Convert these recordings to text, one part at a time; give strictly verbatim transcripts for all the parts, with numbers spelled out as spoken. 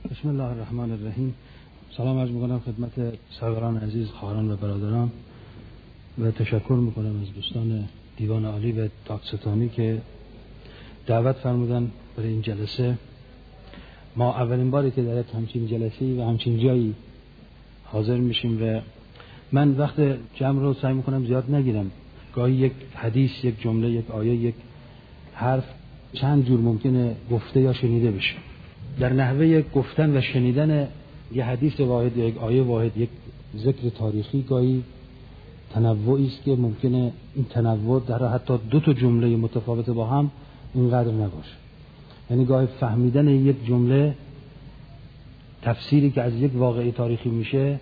بسم الله الرحمن الرحیم. سلام عرض میکنم خدمت سروران عزیز، خواهران و برادران و تشکر میکنم از دوستان دیوان عالی و دادستانی که دعوت فرمودن برای این جلسه. ما اولین باری که در همچین جلسه‌ای و همچین جایی حاضر میشیم و من وقت جمع رو سعی میکنم زیاد نگیرم. گاهی یک حدیث، یک جمله، یک آیه، یک حرف چند جور ممکنه گفته یا شنیده بشه. در نحوه گفتن و شنیدن یک حدیث واحد، یک آیه واحد، یک ذکر تاریخی گاهی تنوعی است که ممکنه این تنوع در حتی دو تا جمله متفاوت با هم اینقدر نباشه. یعنی گاهی فهمیدن یک جمله، تفسیری که از یک واقعه تاریخی میشه،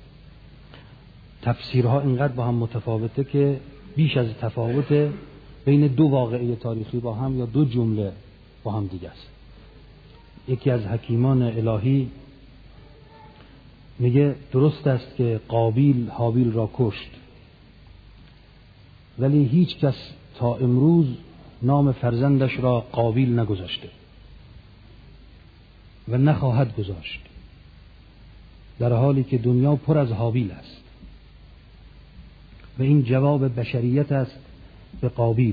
تفسیرها اینقدر با هم متفاوته که بیش از تفاوت بین دو واقعه تاریخی با هم یا دو جمله با هم دیگه است. یکی از حکیمان الهی میگه درست است که قابیل هابیل را کشت، ولی هیچ کس تا امروز نام فرزندش را قابیل نگذاشته و نخواهد گذاشت، در حالی که دنیا پر از هابیل است و این جواب بشریت است به قابیل.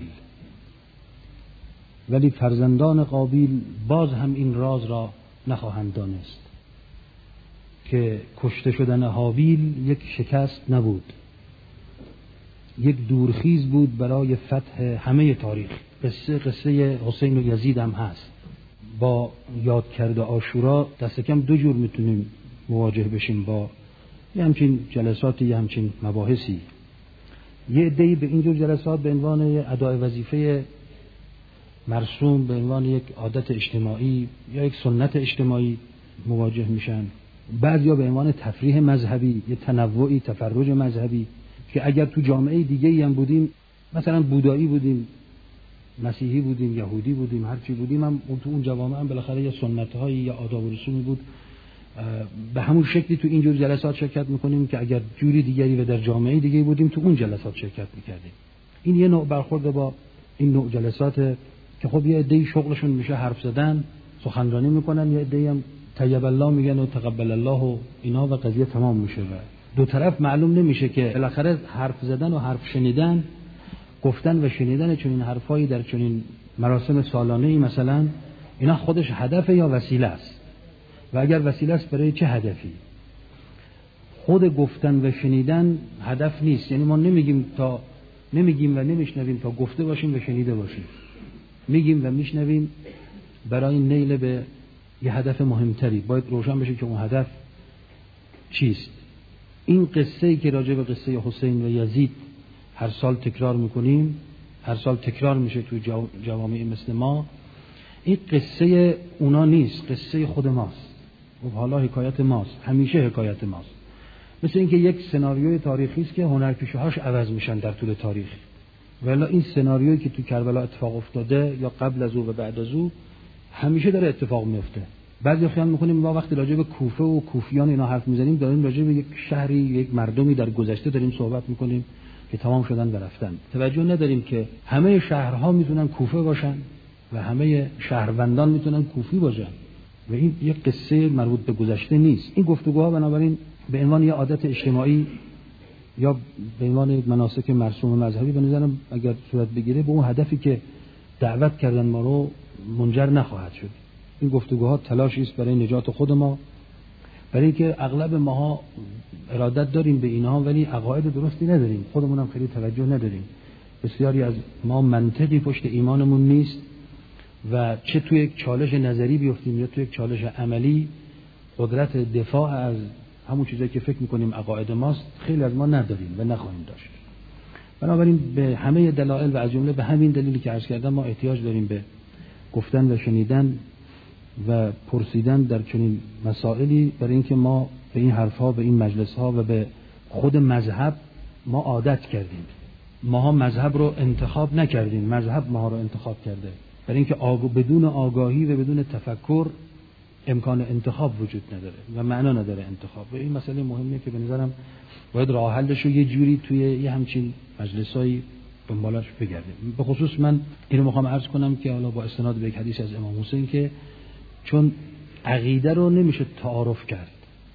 ولی فرزندان قابیل باز هم این راز را نخواهند دانست که کشته شدن هابیل یک شکست نبود، یک دورخیز بود برای فتح همه تاریخ. قصه قصه حسین و یزید هم هست. با یاد کرده عاشورا دست کم دو جور میتونیم مواجه بشیم با یه همچین جلساتی، یه همچین مباحثی. یه عده‌ای به اینجور جلسات به عنوان ادای وظیفه مرسوم، به عنوان یک عادت اجتماعی یا یک سنت اجتماعی مواجه میشن. بعضیا به عنوان تفریح مذهبی، یه تنوعی، تفرج مذهبی که اگر تو جامعه دیگه‌ای هم بودیم، مثلا بودایی بودیم، مسیحی بودیم، یهودی بودیم، هر چی بودیم، هم تو اون جوامع هم بالاخره یه سنت‌هایی یا آداب و رسومی بود. به همون شکلی تو اینجور جلسات شرکت میکنیم که اگر جوری دیگری و در جامعه دیگه‌ای بودیم تو اون جلسات شرکت میکردیم. این یه نوع برخورد با این نوع جلسات که خب یه عده‌ای شغلشون میشه حرف زدن، سخنرانی میکنن، یه عده‌ای هم طیب الله میگن و تقبل الله و اینا و قضیه تمام میشه و دو طرف معلوم نمیشه که بالاخره حرف زدن و حرف شنیدن، گفتن و شنیدن چنین حرفایی در چنین مراسم سالانه‌ای مثلا، اینا خودش هدف یا وسیله است؟ و اگر وسیله است برای چه هدفی؟ خود گفتن و شنیدن هدف نیست. یعنی ما نمیگیم تا نمیگیم و نمیشنویم تا گفته باشیم و شنیده باشیم. میگیم و میشنویم برای نیل به یه هدف مهمتری. باید روشن بشه که اون هدف چیست. این قصه‌ای که راجع به قصه حسین و یزید هر سال تکرار میکنیم، هر سال تکرار میشه تو جوامع مثل ما، این قصه اونا نیست، قصه خود ماست. و حالا حکایت ماست، همیشه حکایت ماست. مثل اینکه یک سناریوی تاریخی است که هنرپیشه‌هاش عوض میشن در طول تاریخ. ولی این سناریویی که تو کربلا اتفاق افتاده یا قبل از او و بعد از او همیشه داره اتفاق میفته. بعضی خیال میکنیم ما وقتی راجع به کوفه و کوفیان اینا حرف میزنیم داریم راجع به یک شهری، یک مردمی در گذشته داریم صحبت میکنیم که تمام شدن و رفتن. توجه نداریم که همه شهرها میتونن کوفه باشن و همه شهروندان میتونن کوفی باشن و این یک قصه مربوط به گذشته نیست. این گفتگوها بنابراین به عنوان یک عادت اجتماعی یا به عنوان یک مناسک مرسوم مذهبی به نظرم اگر صورت بگیره به اون هدفی که دعوت کردن ما رو منجر نخواهد شد. این گفتگوها تلاشی است برای نجات خود ما، برای اینکه اغلب ماها ارادت داریم به اینها ولی عقاید درستی نداریم، خودمون هم خیلی توجه نداریم. بسیاری از ما منطقی پشت ایمانمون نیست و چه توی یک چالش نظری بیفتیم یا توی یک چالش عملی قدرت دفاع از همون چیزایی که فکر میکنیم عقاید ماست خیلی از ما نداریم و نخواهیم داشت. بنابراین به همه دلایل و از جمله به همین دلیلی که عرض کردم ما احتیاج داریم به گفتن و شنیدن و پرسیدن در چنین مسائلی، برای اینکه ما به این حرفها، به این مجلسها و به خود مذهب ما عادت کردیم. ماها مذهب رو انتخاب نکردیم، مذهب ماها رو انتخاب کرده. برای اینکه آگو بدون آگاهی و بدون تفکر امکان انتخاب وجود نداره و معنا نداره انتخاب. و این مسئله مهمه که به نظرم باید راه حلش رو یه جوری توی یه همچین مجلسایی دنبالش بگردیم. به خصوص من اینو میخوام عرض کنم که حالا با استناد به یک حدیث از امام حسین که چون عقیده رو نمیشه تعارف کرد.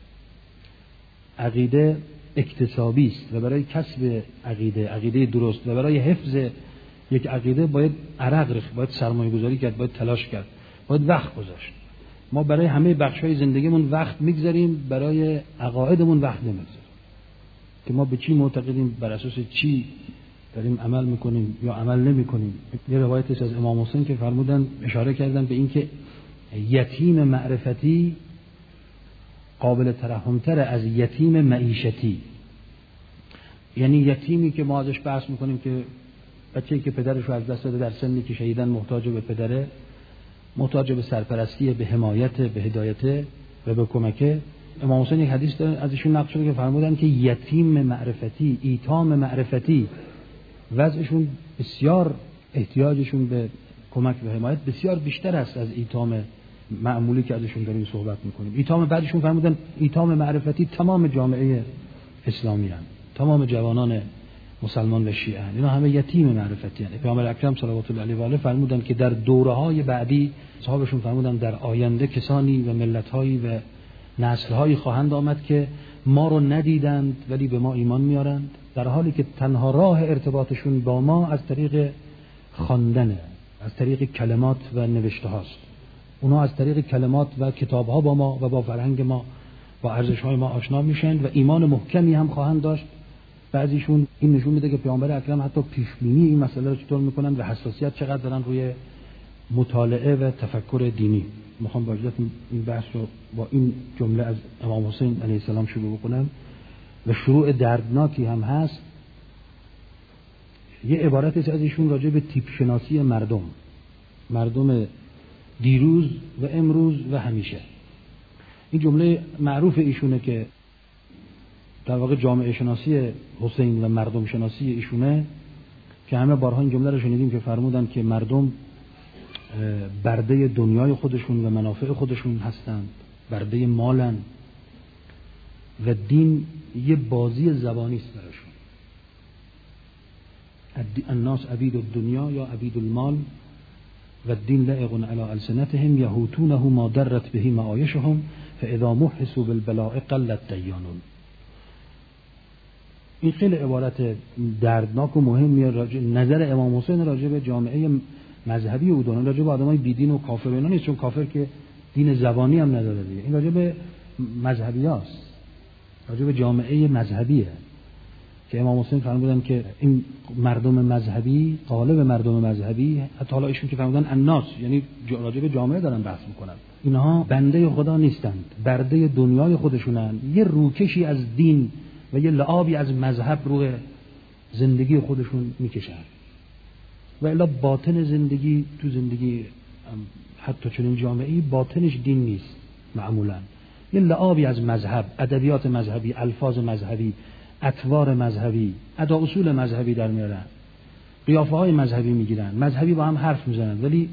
عقیده اکتسابی است و برای کسب عقیده، عقیده درست و برای حفظ یک عقیده باید عرق ریخت، باید سرمایه گذاری کرد، باید تلاش کرد، باید وقت گذاشت. ما برای همه بخش‌های زندگیمون وقت میگذاریم، برای عقایدمون وقت نمیگذاریم که ما به چی معتقدیم، بر اساس چی داریم عمل میکنیم یا عمل نمیکنیم. یه روایتی از امام حسین که فرمودن، اشاره کردن به این که یتیم معرفتی قابل ترحم‌تر از یتیم معیشتی. یعنی یتیمی که ما ازش بحث میکنیم که بچه‌ای که پدرش رو از دست داده، در سنی که شهیدن، محتاج به پدره، محتاج به سرپرستی، به حمایت، به هدایت و به کمک. امام حسین یک حدیث داره از ایشون نقل شده که فرمودن که یتیم معرفتی، ایتام معرفتی، وضعشون بسیار، احتیاجشون به کمک و حمایت بسیار بیشتر است از ایتام معمولی که ازشون داریم صحبت میکنیم. ایتام بعدشون فرمودن ایتام معرفتی تمام جامعه اسلامی هستند، تمام جوانان مسلمان و شیعه، اینا همه یتیم معرفتی هستند. پیامبر اکرم صلوات الله علیه و آله فرمودن که در دوره‌های بعدی، صحابشون فرمودن در آینده کسانی و ملت‌هایی و نسل‌هایی خواهند آمد که ما رو ندیدند ولی به ما ایمان میارند، در حالی که تنها راه ارتباطشون با ما از طریق خواندن، از طریق کلمات و نوشته هاست. اونا از طریق کلمات و کتاب ها با ما و با فرهنگ ما، با ارزش های ما آشنا میشن و ایمان محکمی هم خواهند داشت. بعضیشون این نشون میده که پیامبر اکرم حتی پیش بینی این مسئله رو چطور میکنن و حساسیت چقدر دارن روی مطالعه و تفکر دینی. میخوام با اجازهتون این بحث رو با این جمله از امام حسین علیه السلام شروع بکنم و شروع دردناکی هم هست. یه عبارتی از ایشون راجع به تیپ شناسی مردم، مردم دیروز و امروز و همیشه. این جمله معروف ایشونه که در واقع جامعه شناسی حسین و مردم شناسی ایشونه، که همه بارها این جمله رو شنیدیم که فرمودن که مردم برده دنیای خودشون و منافع خودشون هستند، برده مالن و دین یه بازی زبانی است براشون. الناس عبید الدنیا یا عبید المال و الدین لائق علی السنتهم یهوتونه ما درت به معایشهم فاذا محسوا بالبلاء قلت دیانون. این خیلی عبارت دردناک و مهمیه. راجع نظر امام حسین راجع به جامعه مذهبی او دونه، راجع به آدمای بیدین و کافر اینا نیست، چون کافر که دین زبانی هم نداره دیگه. این راجع به مذهبیاست، راجع به جامعه مذهبیه که امام حسین فرمودن که این مردم مذهبی، قالب مردم مذهبی، حتی حالا ایشون که فرمودن الناس، یعنی راجع به جامعه دارن بحث میکنن، اینها بنده خدا نیستند، برده دنیای خودشونن. یه روکشی از دین و یه لعابی از مذهب روی زندگی خودشون میکشن و الا باطن زندگی، تو زندگی حتی چنین جامعه‌ای باطنش دین نیست معمولا. یه لعابی از مذهب، ادبیات مذهبی، الفاظ مذهبی، اطوار مذهبی، ادا اصول مذهبی در میارن، قیافه های مذهبی میگیرن، مذهبی با هم حرف میزنن، ولی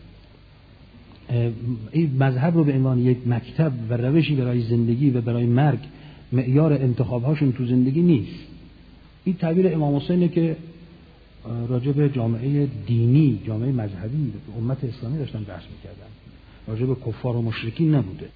این مذهب رو به عنوان یک مکتب و روشی برای زندگی و برای مرگ معیار انتخاب هاشون تو زندگی نیست. این تعبیر امام حسینه که راجع به جامعه دینی، جامعه مذهبی، امت اسلامی داشتن بحث میکردن، راجع به کفار و مشرکین نبوده.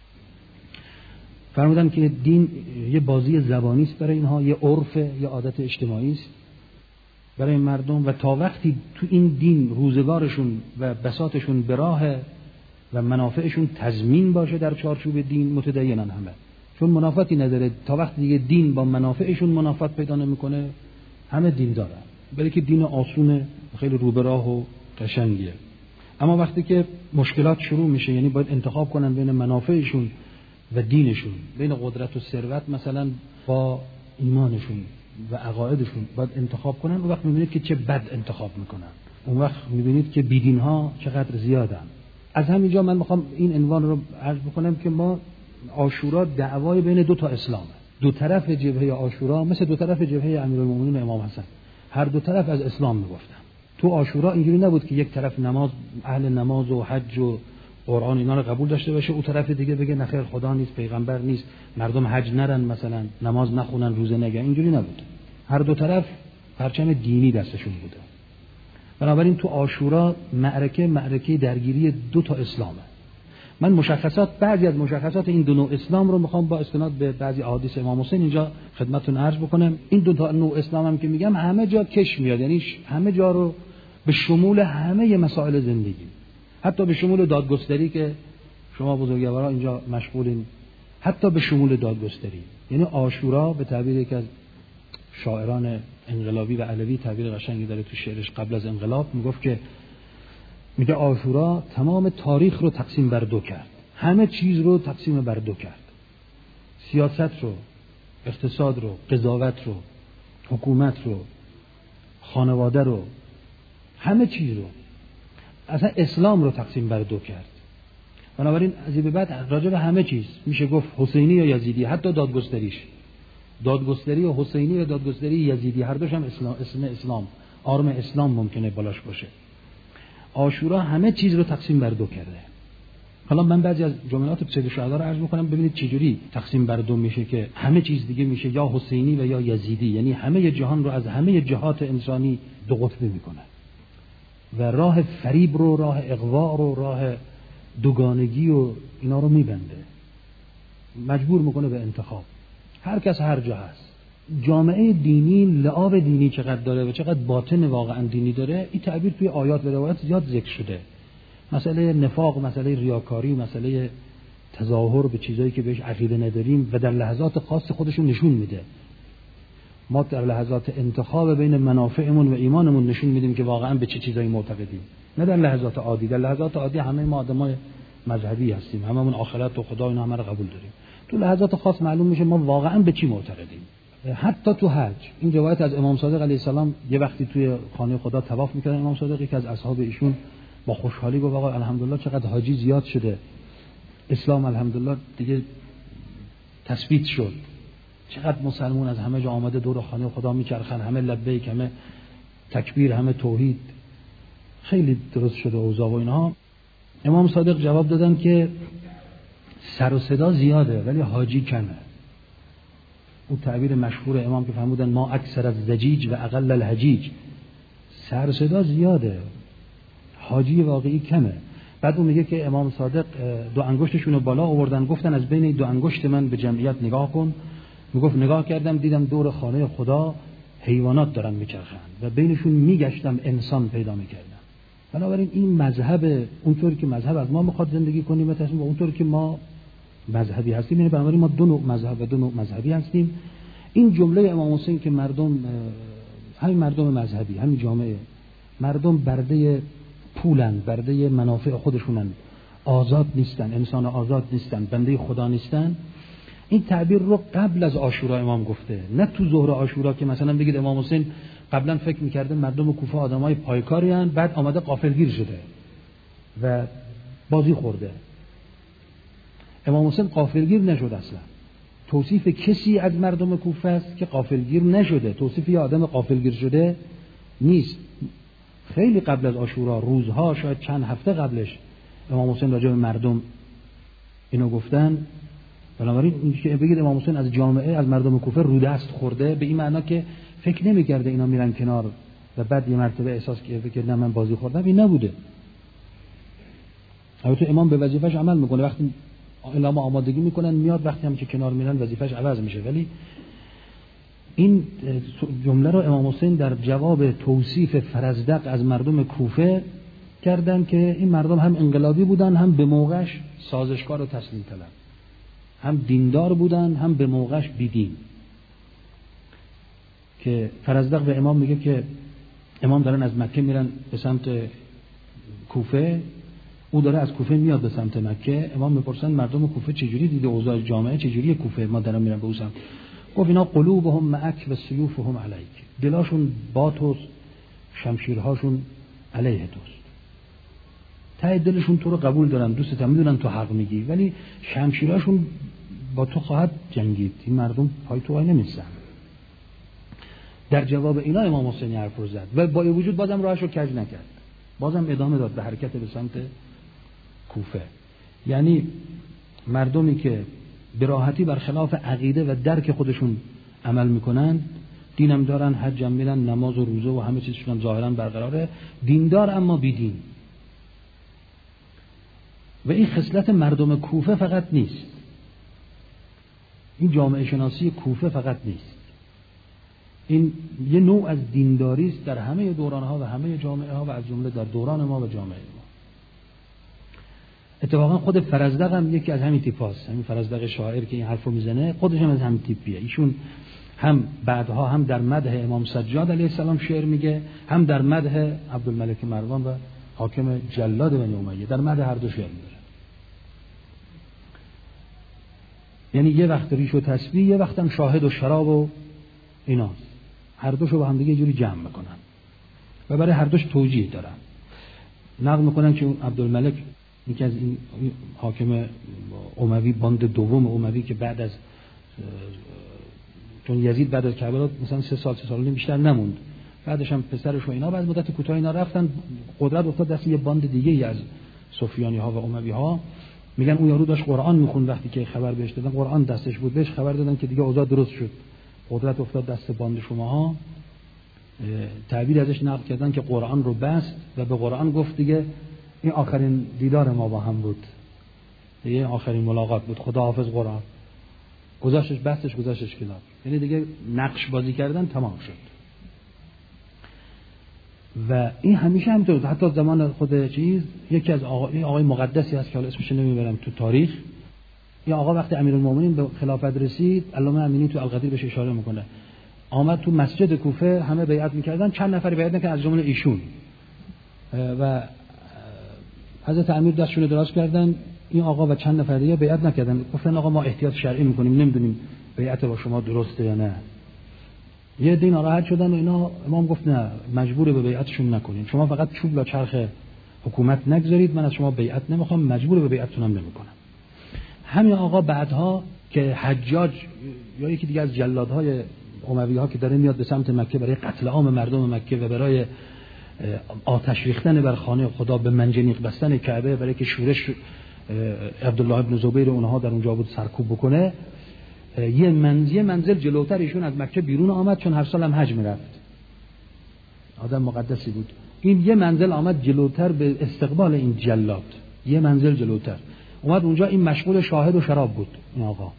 فرمودن که دین یه بازی زبانی است برای اینها، یه عرف، یه عادت اجتماعی است برای مردم و تا وقتی تو این دین روزگارشون و بساطشون به راه و منافعشون تضمین باشه در چارچوب دین، متدینن همه، چون منافاتی نداره. تا وقتی دیگه دین با منافعشون منافات پیدا نمیکنه، همه دین دارن، ولی که دین آسونه، خیلی رو به راه و قشنگیه. اما وقتی که مشکلات شروع میشه، یعنی باید انتخاب کنن بین منافعشون و دینشون، بین قدرت و ثروت مثلا با ایمانشون و عقایدشون باید انتخاب کنن، اون وقت میبینید که چه بد انتخاب میکنن، اون وقت میبینید که بیدین ها چقدر زیادن. از همینجا من میخوام این عنوان رو عرض بکنم که ما عاشورا دعوای بین دو تا اسلامه. دو طرف جبهه عاشورا مثل دو طرف جبهه امیرالمومنین امام حسن، هر دو طرف از اسلام میگفتن. تو عاشورا اینجوری نبود که یک طرف نماز، اهل نماز و حج و قرآن اینا رو قبول داشته باشه، اون طرف دیگه بگه نخیر خدا نیست، پیغمبر نیست، مردم حج نرن، مثلا نماز نخونن، روزه نگیرن. اینجوری نبود. هر دو طرف پرچم دینی دستشون بوده. بنابراین تو عاشورا معرکه معرکه درگیری دو تا اسلامه. من مشخصات بعضی از مشخصات این دو نوع اسلام رو میخوام با استناد به بعضی احادیث امام حسین اینجا خدمتتون عرض بکنم. این دو تا نوع اسلام هم که میگم همه جا کش میاد، یعنی همه جا رو به شمول همه مسائل زندگی، حتی به شمول دادگستری که شما بزرگوارا اینجا مشغولین، حتی به شمول دادگستری. یعنی عاشورا به تعبیر یک از شاعران انقلابی و علوی تعبیر قشنگی داره تو شعرش قبل از انقلاب، میگفت که میگه عاشورا تمام تاریخ رو تقسیم بر دو کرد، همه چیز رو تقسیم بر دو کرد، سیاست رو، اقتصاد رو، قضاوت رو، حکومت رو، خانواده رو، همه چیز رو، اصلا اسلام رو تقسیم بر دو کرد. بنابراین از این به بعد راجع به همه چیز میشه گفت حسینی یا یزیدی، حتی دادگستریش، دادگستری و حسینی و دادگستری یزیدی هر دوش هم اسلام، اسم اسلام، آرم اسلام ممکنه بالاش باشه. عاشورا همه چیز رو تقسیم بر دو کرده. حالا من بعضی از جملات سید الشهدا رو عرض می‌کنم ببینید چجوری تقسیم بر دو میشه که همه چیز دیگه میشه یا حسینی و یا یزیدی، یعنی همه جهان رو از همه جهات انسانی دو قطبه میکنه و راه فریب رو، راه اغوا رو، راه دوگانگی و اینا رو میبنده، مجبور میکنه به انتخاب. هر کس هر جا هست. جامعه دینی لعاب دینی چقدر داره و چقدر باطن واقعا دینی داره، این تعبیر توی آیات و روایات زیاد ذکر شده. مسئله نفاق، مسئله ریاکاری، مسئله تظاهر به چیزایی که بهش عقیده نداریم و در لحظات خاص خودشون نشون میده. ما در لحظات انتخاب بین منافعمون و ایمانمون نشون میدیم که واقعا به چه چی چیزایی معتقدیم، نه در لحظات عادی. در لحظات عادی همه ما آدمای مذهبی هستیم، هممون آخرت و خدا اینا همه رو قبول داریم. تو لحظات خاص معلوم میشه ما واقعا به چی معتقدیم. حتی تو حج، این روایت از امام صادق علیه السلام، یه وقتی توی خانه خدا طواف میکردن امام صادق، یکی از اصحاب ایشون با خوشحالی گفت آقا الحمدلله چقدر حاجی زیاد شده، اسلام الحمدلله دیگه تثبیت شد، چقدر مسلمون از همه جا آمده دور خانه خدا میچرخن، همه لبیک، همه تکبیر، همه توحید، خیلی درست شده اوضاع و اینها. امام صادق جواب دادن که سر و صدا زیاده ولی حاجی کمه. اون تعبیر مشهور امام که فرمودن ما اکثر از زجیج و اقل الحجیج، سر و صدا زیاده حاجی واقعی کمه. بعد اون میگه که امام صادق دو انگشتشون رو بالا آوردن، گفتن از بین دو انگشت من به جمعیت نگاه کن. میگفت نگاه کردم دیدم دور خانه خدا حیوانات دارن میچرخن و بینشون میگشتم انسان پیدا میکردم. بنابراین این مذهب اونطوری که مذهب از ما میخواد زندگی کنیم و تصمیم اونطوری که ما مذهبی هستیم، یعنی بنابراین ما دو نوع مذهب و دو نوع مذهبی هستیم. این جمله امام حسین که مردم، همین مردم مذهبی، همین جامعه، مردم برده پولن، برده منافع خودشونن، آزاد نیستن، انسان آزاد نیستن، بنده خدا نیستن، این تعبیر رو قبل از عاشورا امام گفته، نه تو ظهر عاشورا که مثلا بگید امام حسین قبلا فکر میکرده مردم کوفه آدمای پایکاری ان، بعد آمده غافلگیر شده و بازی خورده. امام حسین غافلگیر نشد اصلا. توصیف کسی از مردم کوفه است که غافلگیر نشده، توصیف یه آدم غافلگیر شده نیست. خیلی قبل از عاشورا، روزها، شاید چند هفته قبلش، امام حسین راجع به مردم اینو گفتن. بنابراین این که بگید امام حسین از جامعه، از مردم کوفه رو دست خورده، به این معنا که فکر نمی‌کرده اینا میرن کنار و بعد یه مرتبه احساس کرده که نه من بازی خوردم، این نبوده. البته امام به وظیفه‌اش عمل میکنه، وقتی اعلام آمادگی میکنن میاد، وقتی هم که کنار میرن وظیفه‌اش عوض میشه. ولی این جمله رو امام حسین در جواب توصیف فرزدق از مردم کوفه کردن که این مردم هم انقلابی بودن، هم به موقعش سازشکار و تسلیم طلب، هم دیندار بودن، هم به موقعش بیدین. که فرزدق به امام میگه که امام دارن از مکه میرن به سمت کوفه، او داره از کوفه میاد به سمت مکه. امام میپرسن مردم کوفه چجوری دیده اوضاع جامعه، چجوری کوفه ما دارن میرن به اون سمت؟ گفت اینا قلوبهم معک و سیوفهم علیک، دلاشون با تو، شمشیرهاشون علیه توست. ته دلشون تو رو قبول دارن، دوستت هم میدونن تو حق میگی، ولی شمشیرهاشون با تو خواهد جنگید. این مردم پای تو وای نمیستن. در جواب اینا امام حسین حرف رو زد و با وجود بازم راهش رو کج نکرد، بازم ادامه داد به حرکت به سمت کوفه. یعنی مردمی که به راحتی برخلاف عقیده و درک خودشون عمل میکنن، دینم دارن، حجم میرن، نماز و روزه و همه چیزشون ظاهرا برقراره، دیندار اما بیدین. و این خصلت مردم کوفه فقط نیست، این جامعه شناسی کوفه فقط نیست، این یه نوع از دینداری است در همه دوران‌ها و همه جامعه‌ها و از جمله در دوران ما و جامعه ما. اتفاقا خود فرزدق هم یکی از همین تیپاست، همین فرزدق شاعر که این حرفو میزنه خودش هم از همین تیپیه. ایشون هم بعدها هم در مدح امام سجاد علیه السلام شعر میگه، هم در مدح عبدالملک مروان و حاکم جلاد بنی امیه، در مدح هر دو شعر میگه. یعنی یه وقت ریش و تسبیح، یه وقت هم شاهد و شراب و ایناست، هر دوشو با هم دیگه یه جوری جمع میکنن و برای هر دوش توجیه دارن. نقل میکنن که عبدالملک یکی از این حاکم اموی، باند دوم اموی که بعد از چون یزید بعد از کربلا مثلا سه سال سه سال نیم بیشتر نموند، بعدش هم پسرش و اینا بعد مدت کوتاه اینا رفتن، قدرت افتاد دست یه باند دیگه ای از سفیانی ها و اموی ها. میگن اون یارو داشت قرآن میخوند، وقتی که خبر بهش دادن قرآن دستش بود، بهش خبر دادن که دیگه اوضاع درست شد، قدرت افتاد دست باند شماها. تعبیر ازش نقل کردن که قرآن رو بست و به قرآن گفت دیگه این آخرین دیدار ما با هم بود، دیگه آخرین ملاقات بود، خدا حافظ قرآن. گذاشتش بستش گذاشتش کنار، یعنی دیگه نقش بازی کردن تمام شد. و این همیشه همینطور، حتی زمان خود چیز یکی از آقای, آقای مقدسی هست که حالا اسمش نمیبرم تو تاریخ، این آقا وقتی امیرالمومنین به خلافت رسید، علامه امینی تو القدیر بهش اشاره میکنه، آمد تو مسجد کوفه، همه بیعت میکردن، چند نفر بیعت نکردن از جمله ایشون، و حضرت امیر دستشون دراز کردن، این آقا و چند نفر دیگه بیعت نکردن، گفتن آقا ما احتیاط شرعی میکنیم، نمیدونیم بیعت با شما درسته یا نه. یه دین ناراحت شدن و اینا، امام گفت نه مجبور به بیعتشون نکنین، شما فقط چوب لا چرخ حکومت نگذارید، من از شما بیعت نمیخوام، مجبور به بیعتتون هم نمیکنم. همین آقا بعدها که حجاج یا یکی دیگه از جلادهای اموی ها که داره میاد به سمت مکه برای قتل عام مردم مکه و برای آتش ریختن بر خانه خدا، به منجنیق بستن کعبه، برای که شورش عبدالله ابن زبیر اونها در اونجا بود سرکوب بکنه، یه منزل منزل جلوتر ایشون از مکه بیرون آمد، چون هر سال هم حج میرفت، آدم مقدسی بود. این یه منزل آمد جلوتر به استقبال این جلاد، یه منزل جلوتر اومد اونجا. این مشغول شاهد و شراب بود، این آقا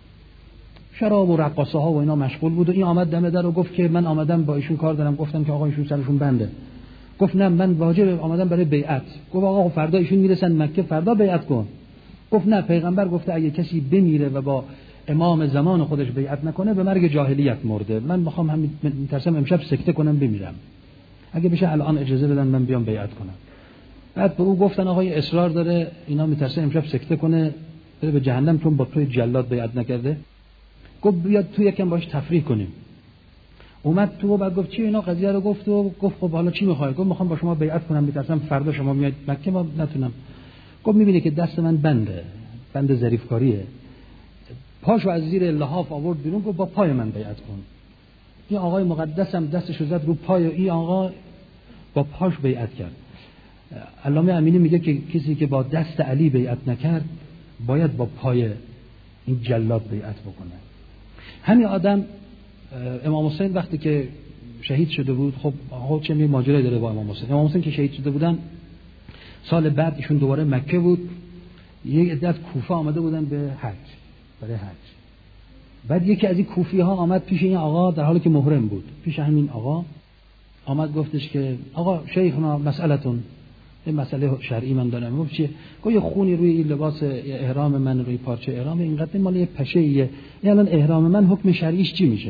شراب و رقاصه ها و اینا مشغول بود، و این آمد دم در و گفت که من آمدم با ایشون کار دارم. گفتم که آقا ایشون سرشون بنده. گفت نه من واجب آمدم برای بیعت. گفت آقا فردا ایشون میرسن مکه، فردا بیعت کن. گفت نه پیغمبر گفته اگه کسی بمیره و با امام زمان خودش بیعت نکنه به مرگ جاهلیت مرده، من میخوام همین میترسم امشب سکته کنم بمیرم، اگه بشه الان اجازه بدن من بیام بیعت کنم. بعد به او گفتن آقا اصرار داره، اینا میترسه امشب سکته کنه بره به جهنم چون با توی جلاد بیعت نکرده. گفت بیاد تو یکم باش تفریح کنیم. اومد تو و بعد گفت چی اینا قضیه رو گفت و گفت خب حالا چی میخوای؟ گفت میخوام با شما بیعت کنم، میترسم فردا شما میاد مکه ما نتونم. گفت میبینی که دست من بنده، بند ظریفکاریه. پاشو از زیر لحاف آورد بیرون، گفت با پای من بیعت کن. این آقای مقدسم دستشو زد رو پای این آقا، با پاش بیعت کرد. علامه امینی میگه که کسی که با دست علی بیعت نکرد باید با پای این جلاد بیعت بکنه. همین آدم امام حسین وقتی که شهید شده بود، خب خب چه می ماجرایی داره با امام حسین. امام حسین که شهید شده بودن سال بعد ایشون دوباره مکه بود، یک عده از کوفه آمده بودن به حج، برای حج. بعد یکی از این کوفی ها آمد پیش این آقا در حالی که محرم بود، پیش همین آقا آمد گفتش که آقا شیخنا مسئلتون، این مسئله شرعی من دارم. گفت چیه؟ گفت یه خونی روی این لباس احرام من، روی پارچه احرام اینقدر مال یه پشه‌ایه، این الان احرام من حکم شرعیش چی میشه؟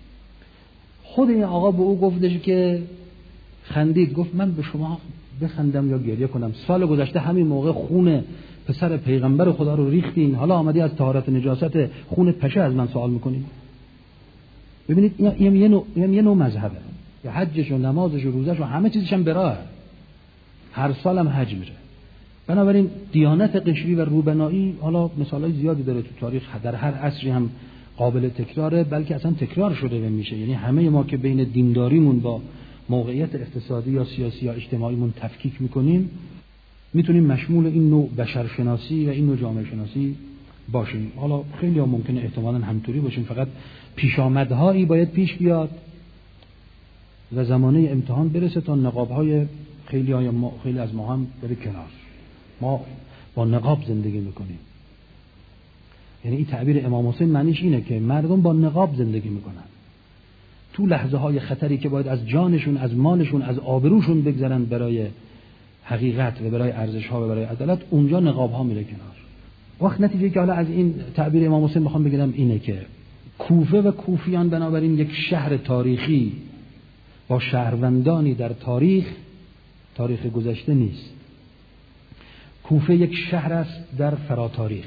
خود این آقا به او گفتش که خندید، گفت من به شما بخندم یا گریه کنم؟ سال گذشته همین موقع خون پسر پیغمبر خدا رو ریختین، حالا آمدی از طهارت نجاست خون پشه از من سوال میکنین؟ ببینید این یه نوع یه نوع مذهبه، یا حجش و نمازش و روزش و همه چیزش هم براه، هر سال هم حج میره. بنابراین دیانت قشری و روبنایی حالا مثالای زیادی داره تو تاریخ، در هر عصری هم قابل تکراره، بلکه اصلا تکرار شده و میشه. یعنی همه ما که بین دینداریمون با موقعیت اقتصادی یا سیاسی یا اجتماعیمون تفکیک میکنیم، میتونیم مشمول این نوع بشرشناسی و این نوع جامعه شناسی باشیم. حالا خیلی هم ممکنه احتمالاً همطوری باشیم، فقط پیشامدهایی باید پیش بیاد و زمانه امتحان برسه تا نقاب‌های خیلی های ما، خیلی از ما هم بره کنار. ما با نقاب زندگی میکنیم. یعنی این تعبیر امام حسین معنیش اینه که مردم با نقاب زندگی میکنن. تو لحظه های خطری که باید از جانشون، از مالشون، از آبروشون بگذرن برای حقیقت و برای ارزش ها و برای عدالت، اونجا نقاب ها میره کنار. وقت نتیجه که حالا از این تعبیر امام حسین میخوام بگم اینه که کوفه و کوفیان بنابراین یک شهر تاریخی با شهروندانی در تاریخ تاریخ گذشته نیست. کوفه یک شهر است در فراتاریخ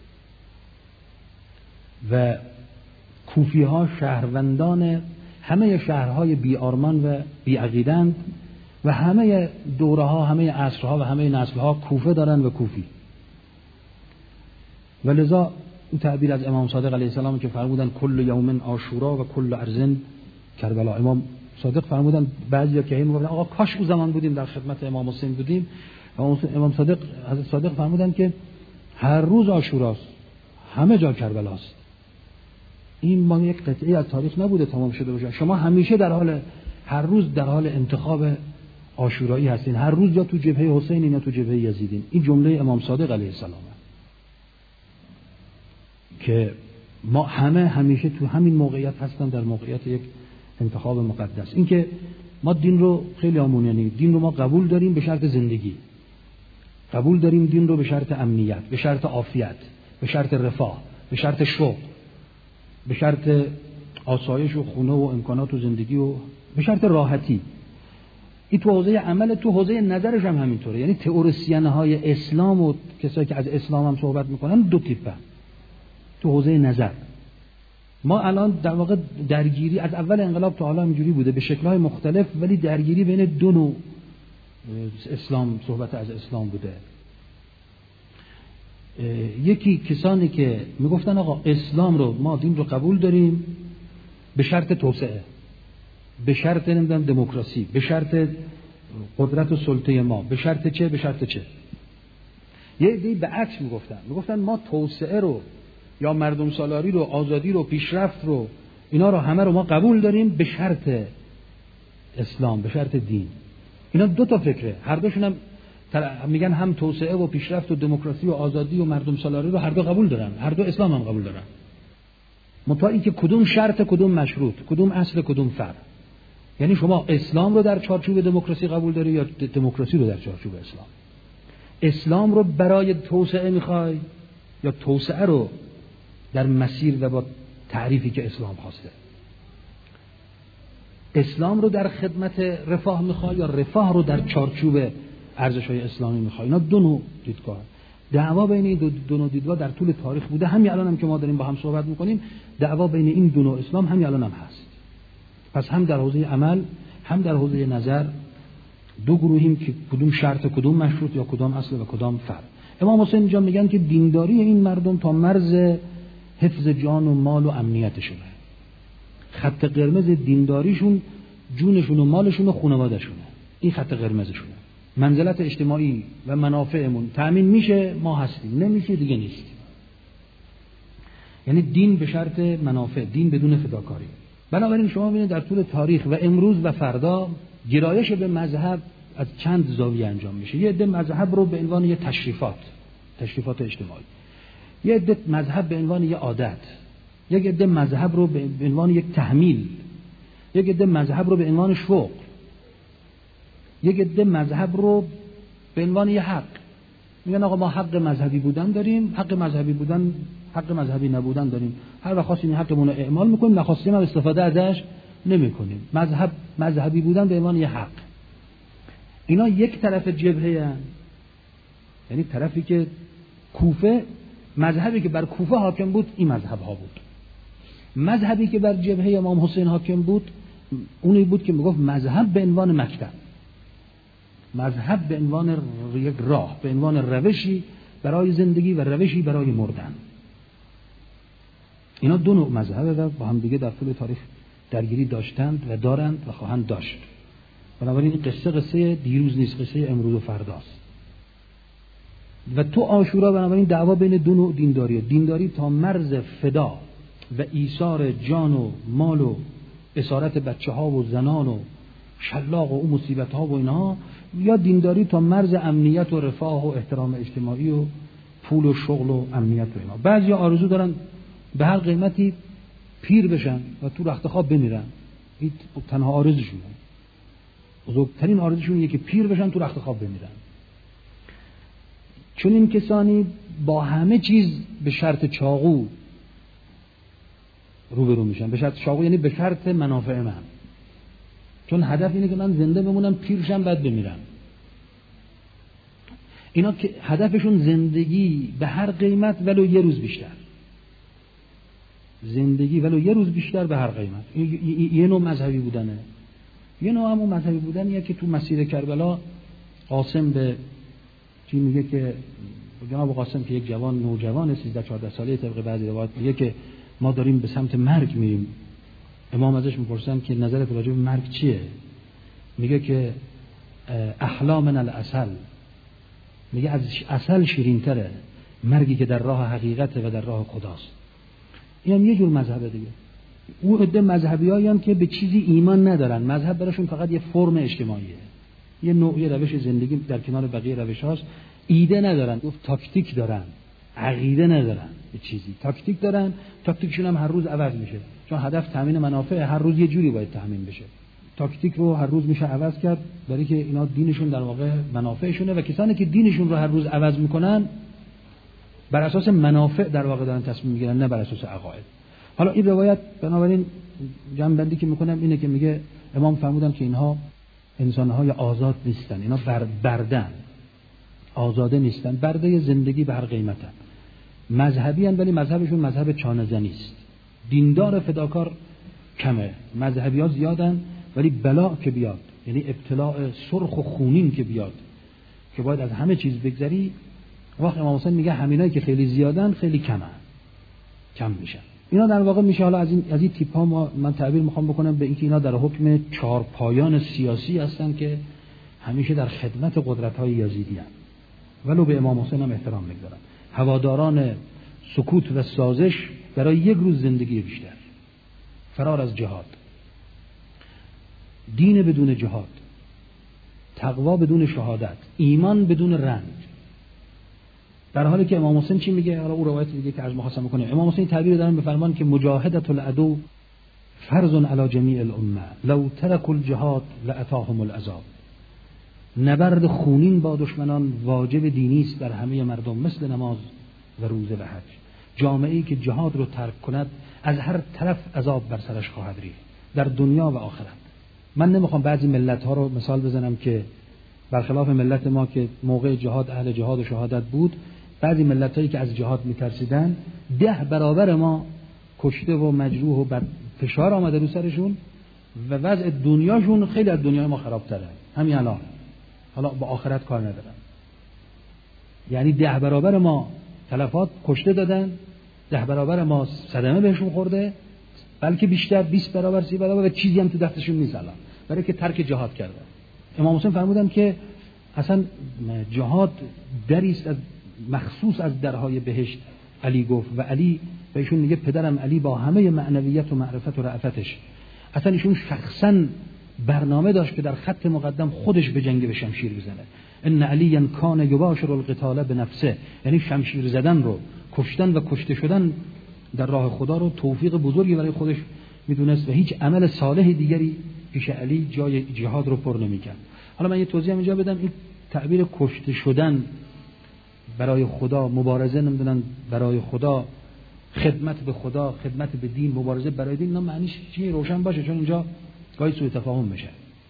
و کوفی ها شهروندان همه شهرهای بی آرمان و بی عقیدند و همه دوره ها، همه عصرها و همه نسل ها کوفه دارند و کوفی. و لذا این تعبیر از امام صادق علیه السلام که فرمودن کل یوم عاشورا و کل ارض کربلا. امام صادق فرمودن بعضیا که این میگفتن آقا کاش اون زمان بودیم در خدمت امام حسین بودیم. امام صادق حضرت صادق فرمودن که هر روز عاشوراست، همه جا کربلاست. این ما یک قطعه از تاریخ نبوده تمام شده باشه. شما همیشه در حال هر روز در حال انتخاب عاشورایی هستین، هر روز یا تو جبهه حسینین یا تو جبهه یزیدین. این جمله امام صادق علیه السلام که ما همه همیشه تو همین موقعیت هستن، در موقعیت یک انتخاب مقدس. این که ما دین رو خیلی آمون، یعنی دین رو ما قبول داریم به شرط زندگی، قبول داریم دین رو به شرط امنیت، به شرط عافیت، به شرط رفاه، به شرط شغل، به شرط آسایش و خونه و امکانات و زندگی و به شرط راحتی. این تو حوزه عمل، تو حوزه نظرش هم همینطوره. یعنی تئوریسین های اسلام و کسایی که از اسلام هم صحبت میکنن دو تیپه تو حوزه نظر. ما الان در واقع درگیری از اول انقلاب تا حالا اینجوری بوده به شکل‌های مختلف، ولی درگیری بین دو نوع اسلام، صحبت از اسلام بوده. یکی کسانی که میگفتن آقا اسلام رو ما دین رو قبول داریم به شرط توسعه، به شرط نمیدونم دموکراسی، به شرط قدرت و سلطه ما، به شرط چه به شرط چه. یه عده‌ای به عکس میگفتن میگفتن ما توسعه رو یا مردم سالاری رو، آزادی رو، پیشرفت رو، اینا رو همه رو ما قبول داریم به شرط اسلام، به شرط دین. اینا دو تا فکره، هر دوشون هم میگن هم توسعه و پیشرفت و دموکراسی و آزادی و مردم سالاری رو هر دو قبول دارن، هر دو اسلام هم قبول دارن. منتها این که کدوم شرط کدوم مشروط، کدوم اصل کدوم فرع. یعنی شما اسلام رو در چارچوب دموکراسی قبول داری یا دموکراسی رو در چارچوب اسلام؟ اسلام رو برای توسعه میخوای یا توسعه رو در مسیر و با تعریفی که اسلام خواسته؟ اسلام رو در خدمت رفاه میخوای یا رفاه رو در چارچوب ارزش‌های اسلامی میخوای؟ اینا دو نوع دیدگاه. دعوا بین این دو, دو نوع دیدگاه در طول تاریخ بوده. همین الان هم که ما داریم با هم صحبت میکنیم دعوا بین این دو نوع اسلام همین الان هم هست. پس هم در حوزه عمل هم در حوزه نظر دو گروهیم که کدوم شرط کدوم مشروط یا کدام اصل و کدام فرع. امام حسین اینجا میگن که دینداری این مردم تا مرز حفظ جان و مال و امنیتشونه. خط قرمز دینداریشون جونشون و مالشون و خانواده‌شونه. این خط قرمزشونه. منزلت اجتماعی و منافعمون تأمین میشه ما هستیم، نمیشه دیگه نیست. یعنی دین به شرط منافع، دین بدون فداکاری. بنابراین شما ببینید در طول تاریخ و امروز و فردا گرایش به مذهب از چند زاویه انجام میشه. یه عده مذهب رو به عنوان یه تشریفات، تشریفات اجتماعی، یه عده مذهب به عنوان یه عادت، یک عده مذهب رو به عنوان یک تحمیل، یک عده مذهب رو به عنوان شوق، یک عده مذهب رو به عنوان یه حق. میگن آقا ما حق مذهبی بودن داریم، حق مذهبی بودن، حق مذهبی نبودن داریم. هر وقت خواستیم حقمون رو اعمال میکنیم، نخواستیم هم استفاده ازش نمیکنیم. مذهب مذهبی بودن به عنوان یه حق. اینا یک طرف جبهه هستند. یعنی طرفی که کوفه، مذهبی که بر کوفه حاکم بود این مذهب ها بود. مذهبی که بر جبهه امام حسین حاکم بود اونی بود که میگفت مذهب به عنوان مکتب، مذهب به عنوان یک راه، به عنوان روشی برای زندگی و روشی برای مردن. اینا دو نوع مذهبه و با هم دیگه در طول تاریخ درگیری داشتند و دارند و خواهند داشت. بنابراین این قصه قصه دیروز نیست، قصه امروز و فرداست. و تو عاشورا بنابراین دعوا بین دو نوع دینداریه. دینداری تا مرز فدا و ایثار جان و مال و اسارت بچه ها و زنان و شلاق و اون مصیبت ها و اینها، یا دینداری تا مرز امنیت و رفاه و احترام اجتماعی و پول و شغل و امنیت و اینا. بعضی آرزو دارن به هر قیمتی پیر بشن و تو رخت خواب بمیرن. این تنها آرزوشونه، بزرگترین آرزوشون اینه که پیر بشن تو رخت خواب بمیرن. چون این کسانی با همه چیز به شرط چاقو روبرو میشن. به شرط چاقو یعنی به شرط منافع من، چون هدف اینه که من زنده بمونم، پیر شم، بعد بمیرم. اینا که هدفشون زندگی به هر قیمت ولو یه روز بیشتر، زندگی ولو یه روز بیشتر به هر قیمت. یه نوع مذهبی بودنه. یه نوع هم اون مذهبی بودنیه که تو مسیر کربلا قاسم به چی میگه که جناب قاسم که یک جوان نوجوان سیزده چهارده ساله طبق بعضی روایات میگه که ما داریم به سمت مرگ میریم. امام ازش میپرسن که نظرت راجع به مرگ چیه؟ میگه که احلا من العسل، میگه از عسل شیرین تره مرگی که در راه حقیقت و در راه خداست. این هم یه جور مذهبه دیگه. او عده مذهبیایی هم که به چیزی ایمان ندارن، مذهب براشون فقط یه فرم اجتماعیه، یه نوعی روش زندگی در کنار بقیه روش هاست. ایده ندارن، گفت تاکتیک دارن، عقیده ندارن به چیزی. تاکتیک دارن، تاکتیکشون هم هر روز عوض میشه، چون هدف تامین منافع هر روز یه جوری باید تامین بشه. تاکتیک رو هر روز میشه عوض کرد، برای که اینا دینشون در واقع منافعشونه و کسانی که دینشون رو هر روز عوض میکنن بر اساس منافع در واقع دارن تصمیم میگیرن، نه بر اساس عقاید. حالا این روایت بنابراین جمع بندی که میکنم اینه که میگه امام فرمودن که اینها انسانهای آزاد نیستن، اینا بر بردن، آزاده نیستن، برده زندگی به هر قیمتن. مذهبی هستند ولی مذهبشون مذهب چانه زنی است. دیندار فداکار کمه، مذهبی ها زیادن ولی بلا که بیاد، یعنی ابتلاء سرخ و خونین که بیاد که باید از همه چیز بگذری، وقت امام حسین میگه همینایی که خیلی زیادن خیلی کمن، کم میشن. اینا در واقع میشه حالا از این از این تیپ ها ما من تعبیر میخوام بکنم به اینکه اینا در حکم چهار پایان سیاسی هستن که همیشه در خدمت قدرت های یزیدی هستند، ولو به امام حسین هم احترام میگذارن. هواداران سکوت و سازش برای یک روز زندگی بیشتر، فرار از جهاد، دین بدون جهاد، تقوا بدون شهادت، ایمان بدون رنج. در حالی که امام حسین چی میگه؟ حالا اون روایت دیگه که از مخاصم میکنه، امام حسین تعبیر دارن بفرمان که مجاهدت العدو فرض علی جمیع الامه لو ترکوا الجهاد لاتاهم العذاب. نبرد خونین با دشمنان واجب دینی است در همه مردم، مثل نماز و روزه و حج. جامعه‌ای که جهاد رو ترک کند از هر طرف عذاب بر سرش خواهد ریخت، در دنیا و آخرت. من نمیخوام بعضی ملت‌ها رو مثال بزنم که برخلاف ملت ما که موقع جهاد اهل جهاد و شهادت بود، بعضی ملت‌هایی که از جهاد می‌ترسیدن ده برابر ما کشته و مجروح و بر فشار آمده رو سرشون و وضع دنیاشون خیلی از دنیای ما خراب‌تره همین الان. حالا با آخرت کار ندارن. یعنی ده برابر ما تلفات کشته دادن، ده برابر ما صدمه بهشون خورده، بلکه بیشتر، بیست برابر، سی برابر، و چیزی هم تو دستشون نیست الان، برای که ترک جهاد کردن. امام حسین فرمودن که اصلا جهاد دری است از مخصوص از درهای بهشت. علی گفت و علی و ایشون میگه پدرم علی با همه معنویت و معرفت و رأفتش اصلا ایشون شخصا برنامه داشت که در خط مقدم خودش به جنگ به شمشیر بزنه. ان علی کان یباشر القتال بنفسه، یعنی شمشیر زدن رو، کشتن و کشته شدن در راه خدا رو توفیق بزرگی برای خودش میدونست و هیچ عمل صالح دیگری پیش علی جای جهاد رو پر نمی‌کرد. حالا من یه توضیح هم اینجا بدم. این تعبیر کشته شدن برای خدا، مبارزه نمیدونن برای خدا، خدمت به خدا، خدمت به دین، مبارزه برای دین، اینا معنیش چی روشن باشه، چون اینجا گاهی سوء تفاهم بشه.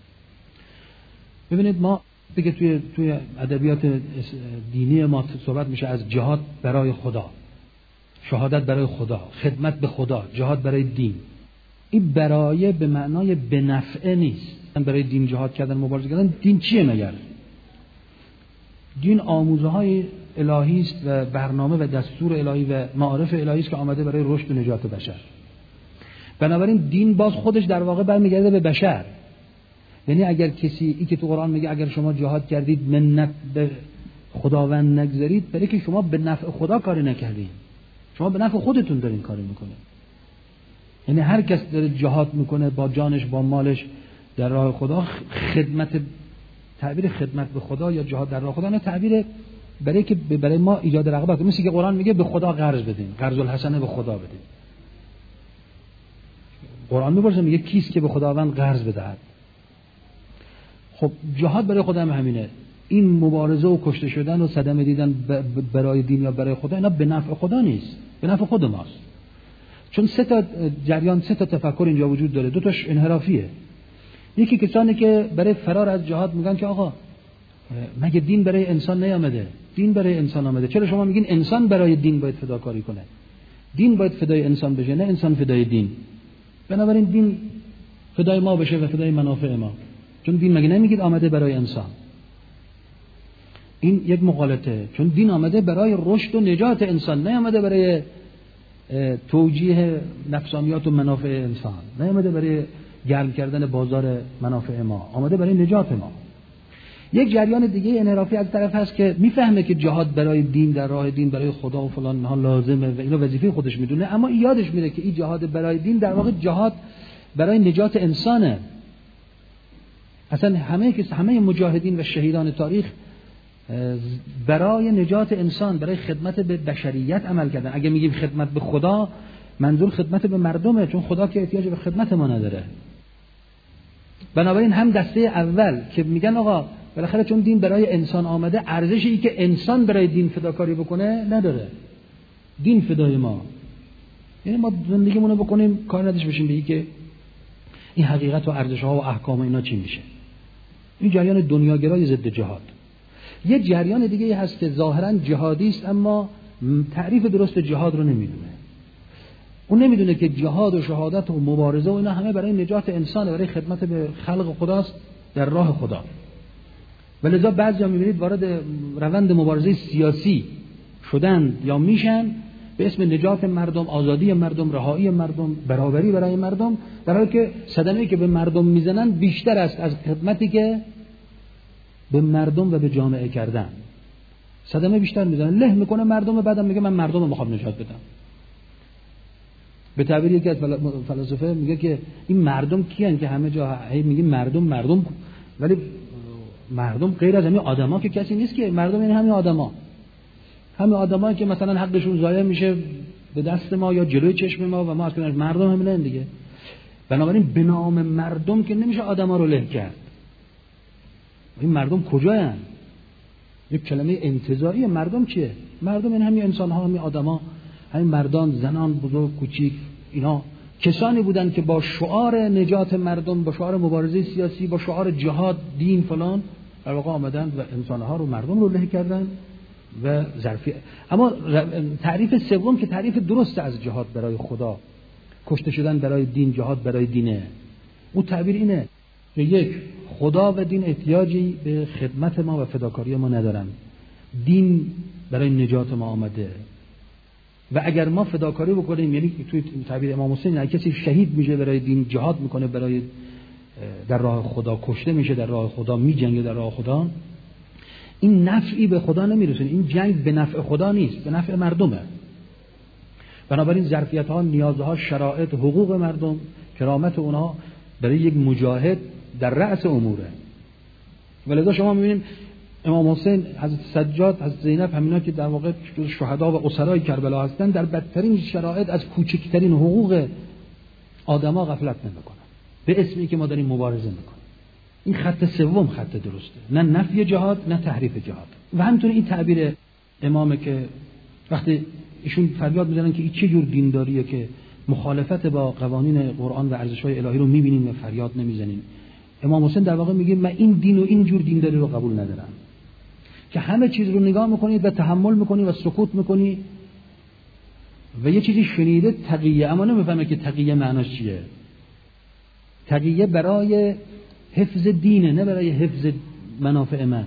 ببینید ما دیگه توی توی ادبیات دینی ما صحبت میشه از جهاد برای خدا، شهادت برای خدا، خدمت به خدا، جهاد برای دین. این برای به معنای به نفع نیست. برای دین جهاد کردن، مبارزه کردن، دین چیه مگر؟ دین آموزه های الهی است و برنامه و دستور الهی و معارف الهی است که آمده برای رشد و نجات بشر. بنابراین دین باز خودش در واقع برمیگرده به بشر. یعنی اگر کسی ای که تو قرآن میگه اگر شما جهاد کردید منت به خداوند نگذارید، برای که شما به نفع خدا کاری نکردین، شما به نفع خودتون دارین کاری میکنه. یعنی هر کس داره جهاد میکنه با جانش با مالش در راه خدا خدمت، تعبیر خدمت به خدا یا جهاد در راه خدا نه تعبیر برای که برای ما ایجاد رغبت، مثل که قرآن میگه به خدا قرض بدین، قرض الحسنه به خدا بدین. قرآن میپرسه میگه کیست که به خداوند قرض بدهد؟ خب جهاد برای خدا هم همینه. این مبارزه و کشته شدن و صدمه دیدن برای دین یا برای خدا، اینا به نفع خدا نیست، به نفع خود ماست. چون سه تا جریان، سه تا تفکر اینجا وجود داره، دو تاش انحرافیه. یکی کسانی که برای فرار از جهاد میگن که آقا مگه دین برای انسان نیامده؟ دین برای انسان آمده. چرا شما میگین انسان برای دین باید فداکاری کنه؟ دین باید فدای انسان بشه، نه انسان فدای دین. بنابراین دین فدای ما بشه و فدای منافع ما. چون دین مگه نمیگید آمده برای انسان؟ این یک مغالطه. چون دین آمده برای رشد و نجات انسان، نیامده برای توجیه نفسانیات و منافع انسان، نیامده برای گرم کردن بازار منافع ما، آمده برای نجات ما. یک جریان دیگه انحرافی از طرف هست که میفهمه که جهاد برای دین، در راه دین برای خدا و فلان ها لازمه و اینو وظیفه خودش میدونه، اما یادش میره که این جهاد برای دین در واقع جهاد برای نجات انسانه. اصلا همه که همه مجاهدین و شهیدان تاریخ برای نجات انسان، برای خدمت به بشریت عمل کردن. اگه میگیم خدمت به خدا، منظور خدمت به مردمه، چون خدا که احتیاج به خدمت ما نداره. بنابراین هم دسته اول که میگن آقا بالاخره چون دین برای انسان آمده، ارزشی که انسان برای دین فداکاری بکنه نداره. دین فدای ما، یعنی ما زندگیمون رو بکنیم کار نداشته باشیم بگی که این حقیقت و ارزش‌ها و احکام اینا چی میشه. این جریان دنیاگرای ضد جهاد. یه جریان دیگه هست که ظاهراً جهادی است اما تعریف درست جهاد رو نمیدونه. اون نمیدونه که جهاد و شهادت و مبارزه و اینا همه برای نجات انسانه، برای خدمت به خلق خداست در راه خدا. ولذا بعضیا میبینید وارد روند مبارزه سیاسی شدن یا میشن به اسم نجات مردم، آزادی مردم، رهایی مردم، برابری برای مردم، در حالی که صدمه‌ای که به مردم میزنن بیشتر است از خدمتی که به مردم و به جامعه کردن. صدمه بیشتر میزنن، له میکنه مردم، بعدم میگه من مردم رو میخوام نجات بدم. به تعبیر یکی از فلاسفه میگه که این مردم کیان که همه جا میگه مردم مردم، ولی مردم غیر از همین آدما که کسی نیست که مردم، این همین آدما، همین آدمایی که مثلا حقشون ضایع میشه به دست ما یا جلوی چشم ما و ما اصلا مردم همین دیگه. بنابراین به نام مردم که نمیشه آدما رو له کرد. این مردم کجاین؟ یک کلمه انتزاعی. مردم چیه؟ مردم این همین انسان ها، همین آدما، همین مردان، زنان، بزرگ، کوچیک، اینا کسانی بودن که با شعار نجات مردم، با شعار مبارزه سیاسی، با شعار جهاد، دین فلان در واقع آمدن و انسانها رو، مردم رو له کردن و ظرفی. اما تعریف سوم که تعریف درست از جهاد برای خدا، کشته شدن برای دین، جهاد برای دینه. اون تعبیر اینه که یک، خدا و دین احتیاجی به خدمت ما و فداکاری ما ندارن. دین برای نجات ما آمده و اگر ما فداکاری بکنیم، یعنی توی تعبیر امام حسین اگه کسی شهید میشه برای دین، جهاد میکنه برای در راه خدا، کشته میشه در راه خدا، میجنگه در راه خدا، این نفعی به خدا نمیرسونه. این جنگ به نفع خدا نیست، به نفع مردمه. بنابراین ظرفیت ها، نیازها، شرایط، حقوق مردم، کرامت اونها برای یک مجاهد در رأس اموره. ولذا شما میبینیم امام حسین، حضرت سجاد، حضرت زینب، همینا که در واقع شهدا و اسرای کربلا هستن، در بدترین شرایط از کوچکترین حقوق آدما غفلت نمیکنن به اسمی که ما داریم مبارزه میکنیم. این خط سوم خط درسته، نه نفی جهاد نه تحریف جهاد. و همینطور این تعبیر امامه که وقتی ایشون فریاد میزنن که این چه جور دینداریه که مخالفت با قوانین قرآن و ارزش‌های الهی رو میبینین و فریاد نمیزنین. امام حسین در واقع میگه من این دین و این جور دینداری رو قبول ندارم که همه چیز رو نگاه میکنید و تحمل میکنید و سکوت میکنید و یه چیزی شنیده تقیه، اما نمیفهمه که تقیه معناش چیه. تقیه برای حفظ دینه، نه برای حفظ منافع من.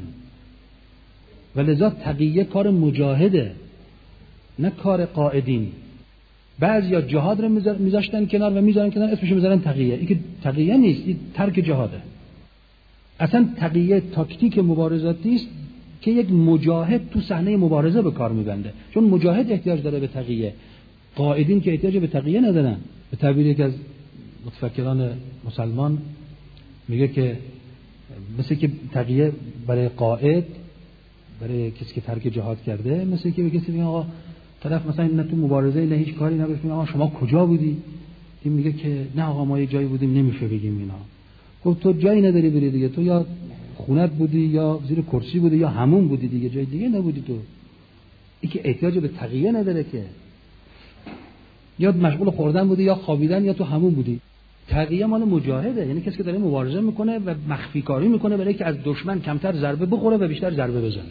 ولذا تقیه کار مجاهده، نه کار قائدین. بعضیا جهاد رو میذاشتن کنار و میذارن کنار، اسمش میذارن تقیه. این که تقیه نیست، این ترک جهاده. اصلا تقیه تاکتیک مبارزاتی است که یک مجاهد تو صحنه مبارزه به کار میبنده، چون مجاهد احتیاج داره به تقیه، قائدین که احتیاج به تقیه ندارن. به تعبیر یک از متفکران مسلمان میگه که مثل که تقیه برای قائد، برای کسی که ترک جهاد کرده، مثل که به کسی میگه آقا طرف مثلا نه تو مبارزه نه هیچ کاری نداشت، میگه آقا شما کجا بودی؟ این میگه که نه آقا ما یه جایی بودیم، نمیشه بگیم اینا. گفت تو جایی نداری بری دیگه، تو یا خونت بودی یا زیر کرسی بودی یا همون بودی دیگه، جای دیگه نبودی تو. این که احتیاج به تقیه نداره که، یا مشغول خوردن بودی یا خوابیدن یا تو همون بودی. تقیه مال مجاهده، یعنی کسی که داره مبارزه میکنه و مخفی کاری میکنه برای که از دشمن کمتر ضربه بخوره و بیشتر ضربه بزنه.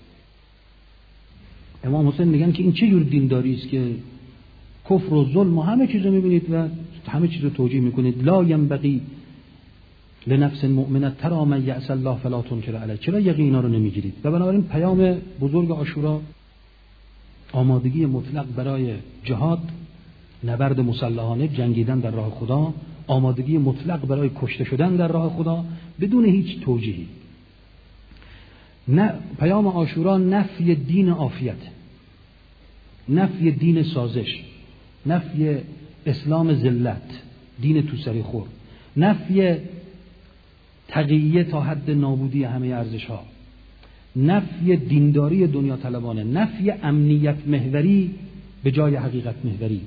امام حسین میگن که این چه جور دینداری است که کفر و ظلم و همه چیزو میبینید و همه چیزو توجیه میکنید. لا ینبغی لنفس مؤمنه ترى من یعص الله فلا تنکر علیه. چرا یقینا رو نمیگیرید؟ و بنابراین پیام بزرگ عاشورا آمادگی مطلق برای جهاد، نبرد مسلحانه، جنگیدن در راه خدا، آمادگی مطلق برای کشته شدن در راه خدا بدون هیچ توجیهی. نه، پیام عاشورا نفی دین عافیت، نفی دین سازش، نفی اسلام ذلت، دین توسری خور، نفی تقیه تا حد نابودی همه ارزش ها، نفی دینداری دنیا طلبانه، نفی امنیت محوری به جای حقیقت محوری،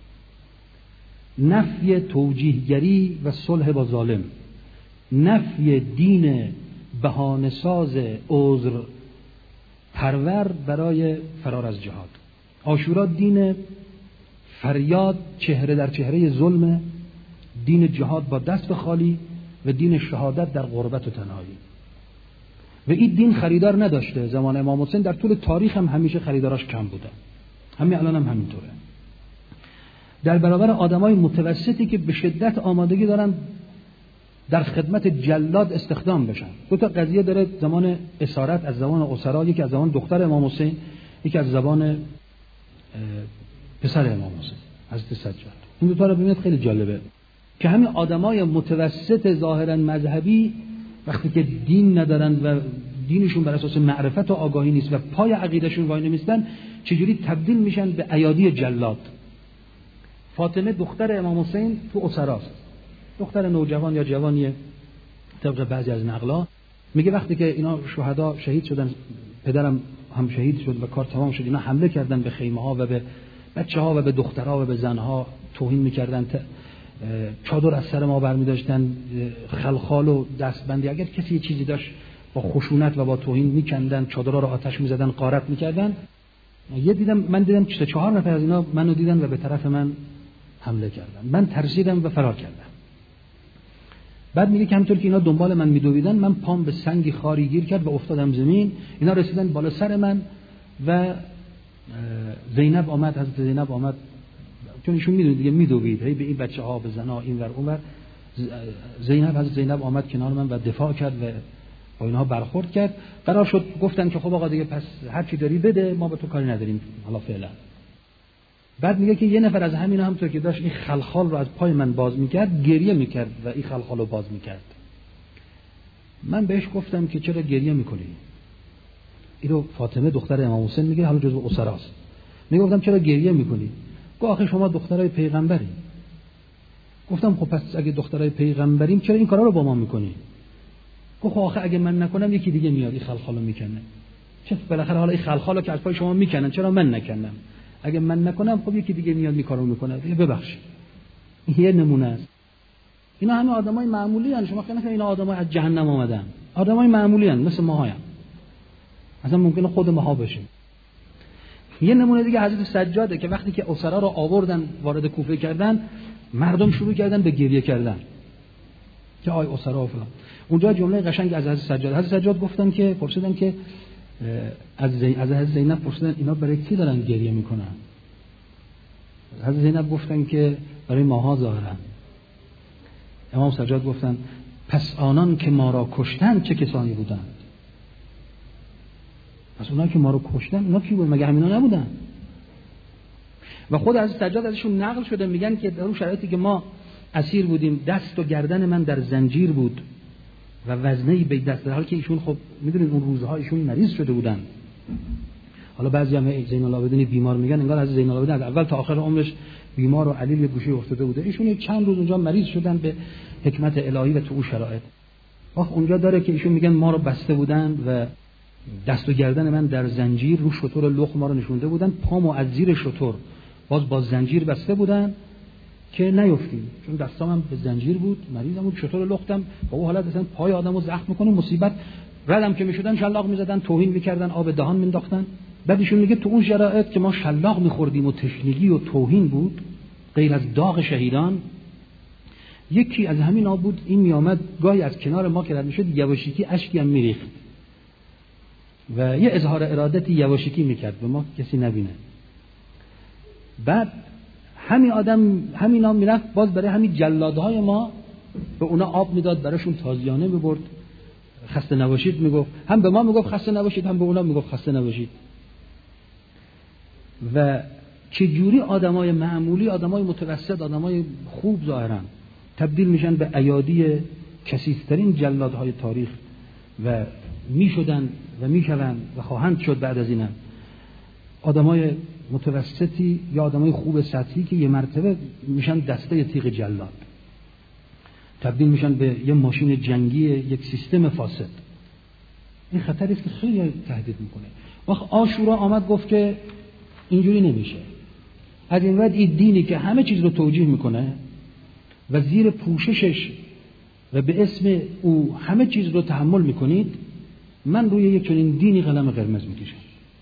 نفی توجیهگری و صلح با ظالم، نفی دین بهانه‌ساز عذر پرور برای فرار از جهاد. عاشورا دین فریاد چهره در چهره ظلم، دین جهاد با دست خالی و دین شهادت در غربت و تنهایی. و این دین خریدار نداشته. زمان امام حسین در طول تاریخ هم همیشه خریداراش کم بوده، همین الان هم همینطوره. در برابر آدمای متوسطی که به شدت آمادگی دارن در خدمت جلاد استخدام بشن. دو تا قضیه داره زمان اسارت از زمان اسرا، یکی از زمان دختر امام حسین، یکی از زمان پسر امام حسین حضرت سجاد. این دو تا رو ببینید خیلی جالبه که همین آدمای متوسط ظاهرا مذهبی وقتی که دین ندارن و دینشون بر اساس معرفت و آگاهی نیست و پای عقیدهشون وای نمیستن، چجوری تبدیل میشن به ایادی جلاد. فاطمه دختر امام حسین تو اسراست، دختر نوجوان یا جوانیه طبق بعضی از نقلا. میگه وقتی که اینا شهدا شهید شدن، پدرم هم شهید شد و کار تمام شد، اینا حمله کردن به خیمه ها و به بچه ها و به دخترها و به زنها توهین میکردن، چادر از سر ما برمی داشتن، خلخال و دستبندی، اگر کسی یه چیزی داشت با خشونت و با توهین میکندن، چادرها رو آتش میزدن، غارت میکردن. یه دیدم من دیدم سه چهار نفر از اینا منو دیدن و به طرف من حمله کردن. من ترسیدم و فرار کردم. بعد میگه که همونطور که اینا دنبال من میدویدن، من پام به سنگی خاری گیر کرد و افتادم زمین. اینا رسیدن بالا سر من و زینب آمد، حضرت زینب آمد، چون ایشون میدونید دیگه میدوید هی به این بچه ها، به زنا، این ور اون ور. زینب حضرت زینب آمد کنار من و دفاع کرد و با اینها برخورد کرد. قرار شد گفتن که خب آقا دیگه پس هر چی داری بده، ما به تو کاری نداریم حالا فعلا. بعد میگه که یه نفر از همینا همونطور که داشت این خلخال رو از پای من باز میکرد، گریه میکرد و این خلخال رو باز میکرد. من بهش گفتم که چرا گریه میکنی؟ اینو فاطمه دختر امام حسین میگه، حالا جزو اسراست. میگه گفتم چرا گریه میکنی؟ گفت آخه شما دخترای پیغمبری. گفتم خب پس اگه دخترای پیغمبریم چرا این کارا رو با ما میکنی؟ گفت آخه اگه من نکنم یکی دیگه میاد این خلخالو میکنه. چه بالاخره حالا این خلخالو که از پای شما میکنن چرا من نکنم؟ اگه من نکنم خب یکی دیگه میاد میکارو میکنه. ببخشید. این یه نمونه است. اینا همه آدمای معمولی ان. شما فکر نکنید اینا آدمای از جهنم اومدن. آدمای معمولی ان، مثل ما هایم. اصلا ممکنه خود ما باشیم. یه نمونه دیگه حضرت سجاده که وقتی که اسرا رو آوردن وارد کوفه کردن، مردم شروع کردن به گریه کردن که آی اسرا و فلان. اونجا جمله قشنگ از حضرت سجاد حضرت سجاد گفتن که پرسیدن که از زین از حضرت زینب پرسیدن اینا برای کی دارن گریه میکنن؟ حضرت زینب گفتن که برای ماها ظاهرا. امام سجاد گفتن پس آنان که ما را کشتن چه کسانی بودند؟ پس اونایی که ما رو کشتن اونا کی بود؟ مگه همینا نبودن؟ و خود از سجاد ازشون نقل شده میگن که در اون شرایطی که ما اسیر بودیم، دست و گردن من در زنجیر بود و وزنه‌ای به دست، در حالی که ایشون خب میدونید اون روزها ایشون مریض شده بودن. حالا بعضی هم زین العابدین بیمار میگن، انگار از زین العابدین از اول تا آخر عمرش بیمار و علیل یه گوشه افتاده بوده. ایشون چند روز اونجا مریض شدن به حکمت الهی و تو اون شرایط. آخ اونجا داره که ایشون میگن ما رو بسته بودن و دست و گردن من در زنجیر، رو شتر لخت ما رو نشونده بودن، پامو از زیر شتر باز با زنجیر بسته بودن که نیفتیم، چون دستام هم به زنجیر بود، مریضم بود، شتر لختم با اون حالت مثلا پای آدمو زخم میکنه، مصیبت. ردم که میشدن شلاق میزدن، توهین میکردن، آب دهان مینداختن. بعد ایشون میگه تو اون شرایط که ما شلاق میخوردیم و تشنگی و توهین بود، غیر از داغ شهیدان، یکی از همین آب بود این میامد گاهی از کنار ما که رد میشد یواشکی اشکی هم میریخت و یه اظهار ارادتی یواشکی میکرد به ما کسی نبینه. بعد همین آدم همینا میرفت باز برای همین جلادهای ما به اونا آب میداد، براشون تازیانه میبرد، خسته نباشید میگفت، هم به ما میگفت خسته نباشید، هم به اونا میگفت خسته نباشید. و چجوری آدمای معمولی، آدمای متوسط، آدمای خوب ظاهرا تبدیل میشن به ایادی کثیف‌ترین جلادهای تاریخ و میشدن و میشون و خواهند شد بعد از اینم. آدمای متوسطی یا آدمای خوب سطحی که یه مرتبه میشن دسته تیغ جلاد، تبدیل میشن به یه ماشین جنگی، یک سیستم فاسد. این خطری است که خیلی تهدید میکنه. وقت عاشورا آمد گفت که اینجوری نمیشه. از این وقت این دینی که همه چیز رو توجیه میکنه و زیر پوششش و به اسم او همه چیز رو تحمل میکنید، من روی یک چنین دینی قلم قرمز میکشم.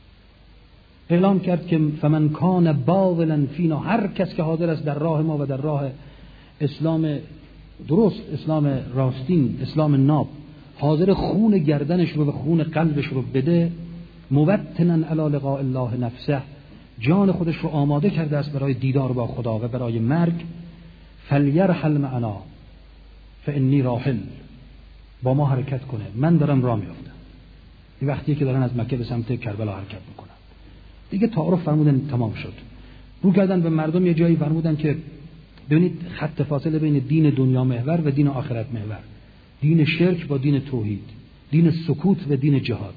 اعلام کرد که فمن کان باذلا فینا، هر کس که حاضر است در راه ما و در راه اسلام درست، اسلام راستین، اسلام ناب، حاضر خون گردنش رو و خون قلبش رو بده، موطنا علی لقاء الله نفسه، جان خودش رو آماده کرده است برای دیدار با خدا و برای مرگ، فلیرحل معنا فانی راحل، با ما حرکت کنه، من دارم راه میافتم. این وقتیه که دارن از مکه به سمت کربلا حرکت میکنن. دیگه تعارف فرمودن تمام شد. رو کردن به مردم یه جایی فرمودن که ببینید خط فاصله بین دین دنیا محور و دین آخرت محور، دین شرک با دین توحید، دین سکوت و دین جهاد.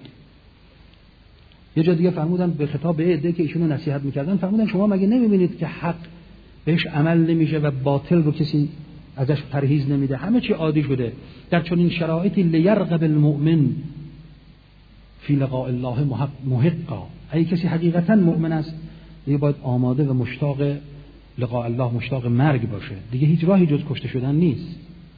یه جا دیگه فرمودن به خطاب به عده که ایشونو نصیحت میکردن، فرمودن شما مگه نمیبینید که حق بهش عمل نمیشه و باطل رو کسی ازش پرهیز نمیده، همه چی عادی شده. در چنین شرایطی لیرغب المؤمن فی لقاء الله محقا، اگه کسی حقیقتا مؤمن است دیگه باید آماده و مشتاق لقاء الله، مشتاق مرگ باشه. دیگه هیچ راهی جز کشته شدن نیست.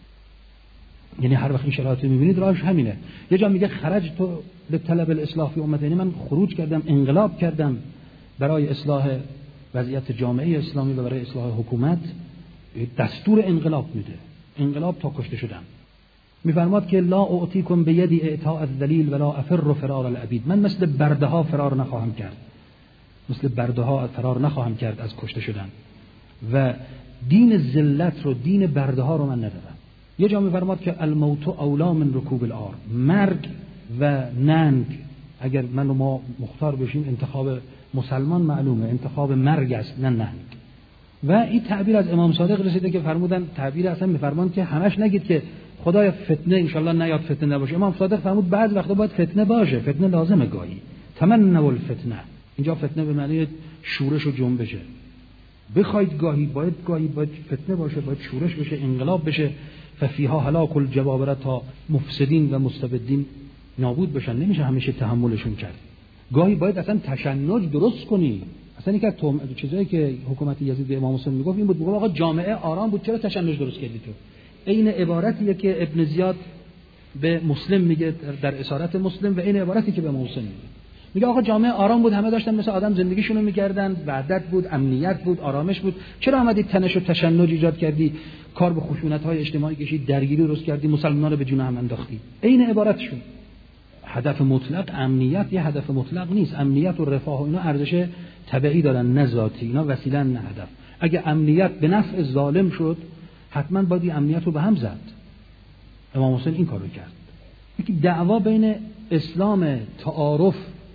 یعنی هر وقت این شرایط رو میبینید راهش همینه. یه جا میگه خرج تو به طلب الاصلاح فی امتی، یعنی من خروج کردم، انقلاب کردم برای اصلاح وضعیت جامعه اسلامی و برای اصلاح حکومت. دستور انقلاب میده، انقلاب تا کشته شدن. میفرماد که لا اعطیکم بیدی اعطاء الذلیل ولا افر فرار العبید، من مثل برده ها فرار نخواهم کرد، مثل برده ها فرار نخواهم کرد از کشته شدن و دین ذلت رو، دین برده ها رو من ندارم. یه جا میفرماد که الموت اولا من رکوب العار، مرگ و ننگ، اگر من و ما مختار بشیم انتخاب مسلمان معلومه، انتخاب مرگ است نه ننگ. و این تعبیر از امام صادق رسیده که فرمودن، تعبیر اصلا میفرمان که همش نگید که خدای فتنه انشالله نیاد فتنه نباشه. امام صادق فرمود بعض وقتا باید فتنه باشه، فتنه لازمه گاهی. تمنوا الفتنه، اینجا فتنه به معنی شورش و جنبشه. بخواید گاهی باید گاهی باید فتنه باشه، باید شورش بشه، انقلاب بشه. ففیها هلاک الجبابره، تا مفسدین و مستبدین نابود بشن، نمیشه همیشه تحملشون کرد. گاهی باید اصلا تشنج درست کنی. اصلا یک از چیزایی که حکومت یزید به امام حسین میگفت این بود، میگفت آقا جامعه آرام بود چرا تشنج درست کردی تو؟ این عبارتیه که ابن زیاد به مسلم میگه در اسارت مسلم و این عبارتی که به امام حسین میگه. میگه آقا جامعه آرام بود، همه داشتن مثل آدم زندگیشونو میکردن، وحدت بود، امنیت بود، آرامش بود، چرا اومدی تنش و تشنج ایجاد کردی، کار به خشونت‌های اجتماعی کشید، درگیری درست کردی، مسلمان‌ها رو به جون هم انداختی؟ این عبارتشون. هدف مطلق امنیت یه هدف مطلق نیست. امنیت و رفاه و اینا ارزش تبعی دارن نه ذاتی، اینا وسیله نه هدف. اگه امنیت به نفع ظالم شد حتما باید این امنیت رو به هم زد. امام حسین این کارو کرد. یکی دعوا بین اسلام تعارف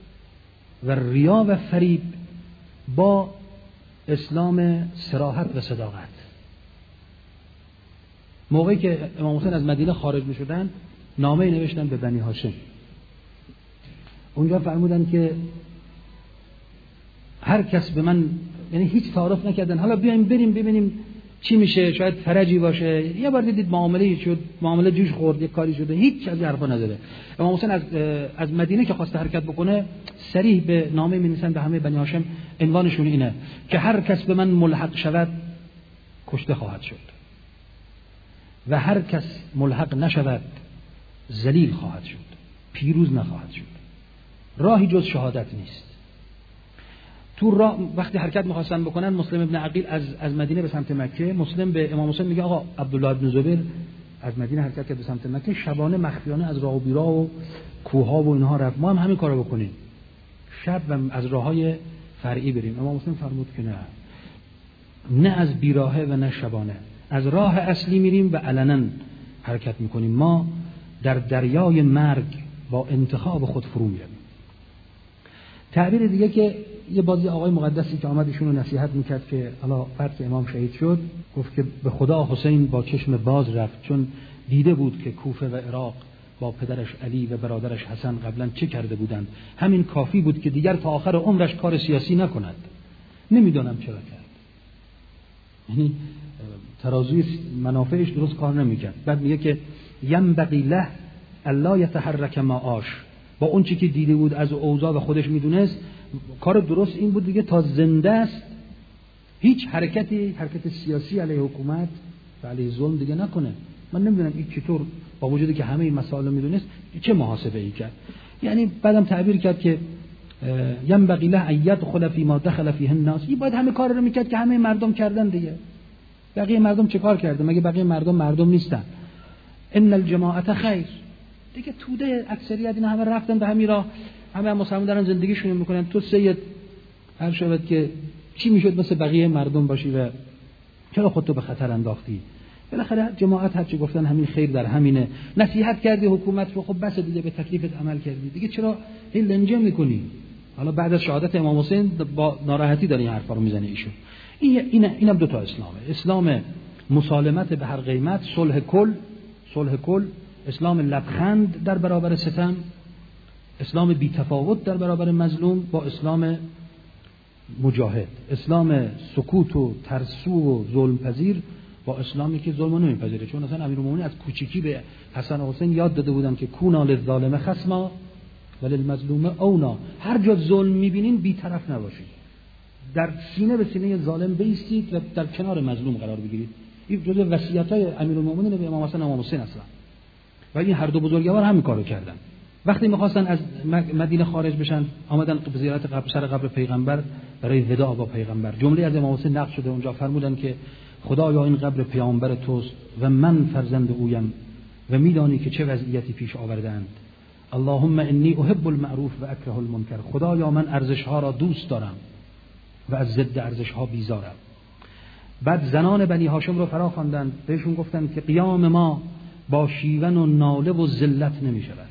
و ریا و فریب با اسلام صراحت و صداقت. موقعی که امام حسین از مدینه خارج می‌شدن نامه‌ای نوشتن به بنی هاشم. اونجا فرمودن که هر کس به من، یعنی هیچ تعارف نکردن، حالا بیایم بریم ببینیم چی میشه، شاید فرجی باشه، یه بار دیدید معامله شد، معامله جوش خورد، یک کاری شده، هیچ از حرفا نداره. امام حسین از از مدینه که خواست حرکت بکنه صریح به نامه می‌نویسن به همه بنی هاشم، عنوانشون اینه که هر کس به من ملحق شود کشته خواهد شد و هر کس ملحق نشود ذلیل خواهد شد، پیروز نخواهد شد. راهی جز شهادت نیست. تو راه وقتی حرکت می‌خواستن بکنن، مسلم ابن عقیل از از مدینه به سمت مکه، مسلم به امام حسین میگه آقا عبدالله ابن زبیر از مدینه حرکت کرد به سمت مکه، شبانه مخفیانه از راه و بیراه و کوه‌ها و اینها رفت، ما هم همین کارو بکنیم، شب و از راههای فرعی بریم. امام حسین فرمود که نه، نه از بیراهه و نه شبانه، از راه اصلی میریم و علنا حرکت میکنیم، ما در دریای مرگ با انتخاب خود فرو میریم. تعبیر دیگه که یه بازی آقای مقدسی که آمد ایشونو نصیحت میکرد که حالا بعد که امام شهید شد، گفت که به خدا حسین با چشم باز رفت، چون دیده بود که کوفه و عراق با پدرش علی و برادرش حسن قبلا چه کرده بودند، همین کافی بود که دیگر تا آخر عمرش کار سیاسی نکند. نمیدونم چرا کرد، یعنی ترازوی منافعش درست کار نمیکرد. بعد میگه که ینبغی له الا یتحرک ما عاش، با اون چی که دیده بود از اوضاع و خودش میدونست، کار درست این بود دیگه تا زنده است هیچ حرکتی حرکت سیاسی علیه حکومت و علیه ظلم دیگه نکنه. من نمیدونم این چطور با وجودی که همه این مسائل رو میدونست چه محاسبه ای کرد. یعنی بعدم تعبیر کرد که ینبغی له ان یدخل فی ما دخل فیه الناس، این باید همه کار رو میکرد که همه مردم کردن دیگه. بقیه مردم چه کار کردن؟ مگه بقیه مردم مردم نیستن؟ ان الجماعت خیر، دیگه توده اکثریت اینا همه رفتن به همین راه، همه مسلمان دارن زندگیشون میکنن، تو سید هر شود که چی میشد مثل بقیه مردم باشی و چرا خودتو به خطر انداختی؟ بالاخره جماعت هر چی گفتن همین خیر در همینه، نصیحت کردی حکومت رو، خب بس دیگه به تکلیفت عمل کردی دیگه، چرا این لنجه میکنی؟ حالا بعد از شهادت امام حسین با ناراحتی داره این حرفا رو میزنه ایشون. این این اینم دو تا اسلامه، اسلام مسالمت به هر قیمت، صلح کل، صلح کل، اسلام لبخند در برابر ستم، اسلام بی تفاوت در برابر مظلوم با اسلام مجاهد، اسلام سکوت و ترسو و ظلم پذیر با اسلامی که ظلم نمیپذیره. چون اصلا امیرالمومنین از کوچیکی به حسن و حسین یاد داده بودن که کونا للظالم خصما وللمظلوم اونا، هر جا ظلم میبینین بی‌طرف نباشید، در سینه به سینه ظالم بایستید و در کنار مظلوم قرار بگیرید. این جزء وصیت‌های امیرالمومنین به امام حسن و امام حسین اصلا، و این هر دو بزرگوار همین کارو کردن. وقتی می‌خواستن از مدینه خارج بشن، آمدن به زیارت قبر سر قبر پیغمبر برای وداع با پیغمبر. جمله از امام حسین نقل شده اونجا، فرمودن که خدایا این قبر پیامبر توست و من فرزند اویم و میدانی که چه وضعیتی پیش آوردند. اللهم انی احب المعروف و اکره المنکر، خدایا من ارزش‌ها را دوست دارم و از ضد ارزش‌ها بیزارم. بعد زنان بنی هاشم رو فرا خواندند، بهشون گفتند که قیام ما با شیون و ناله و ذلت نمی‌شود،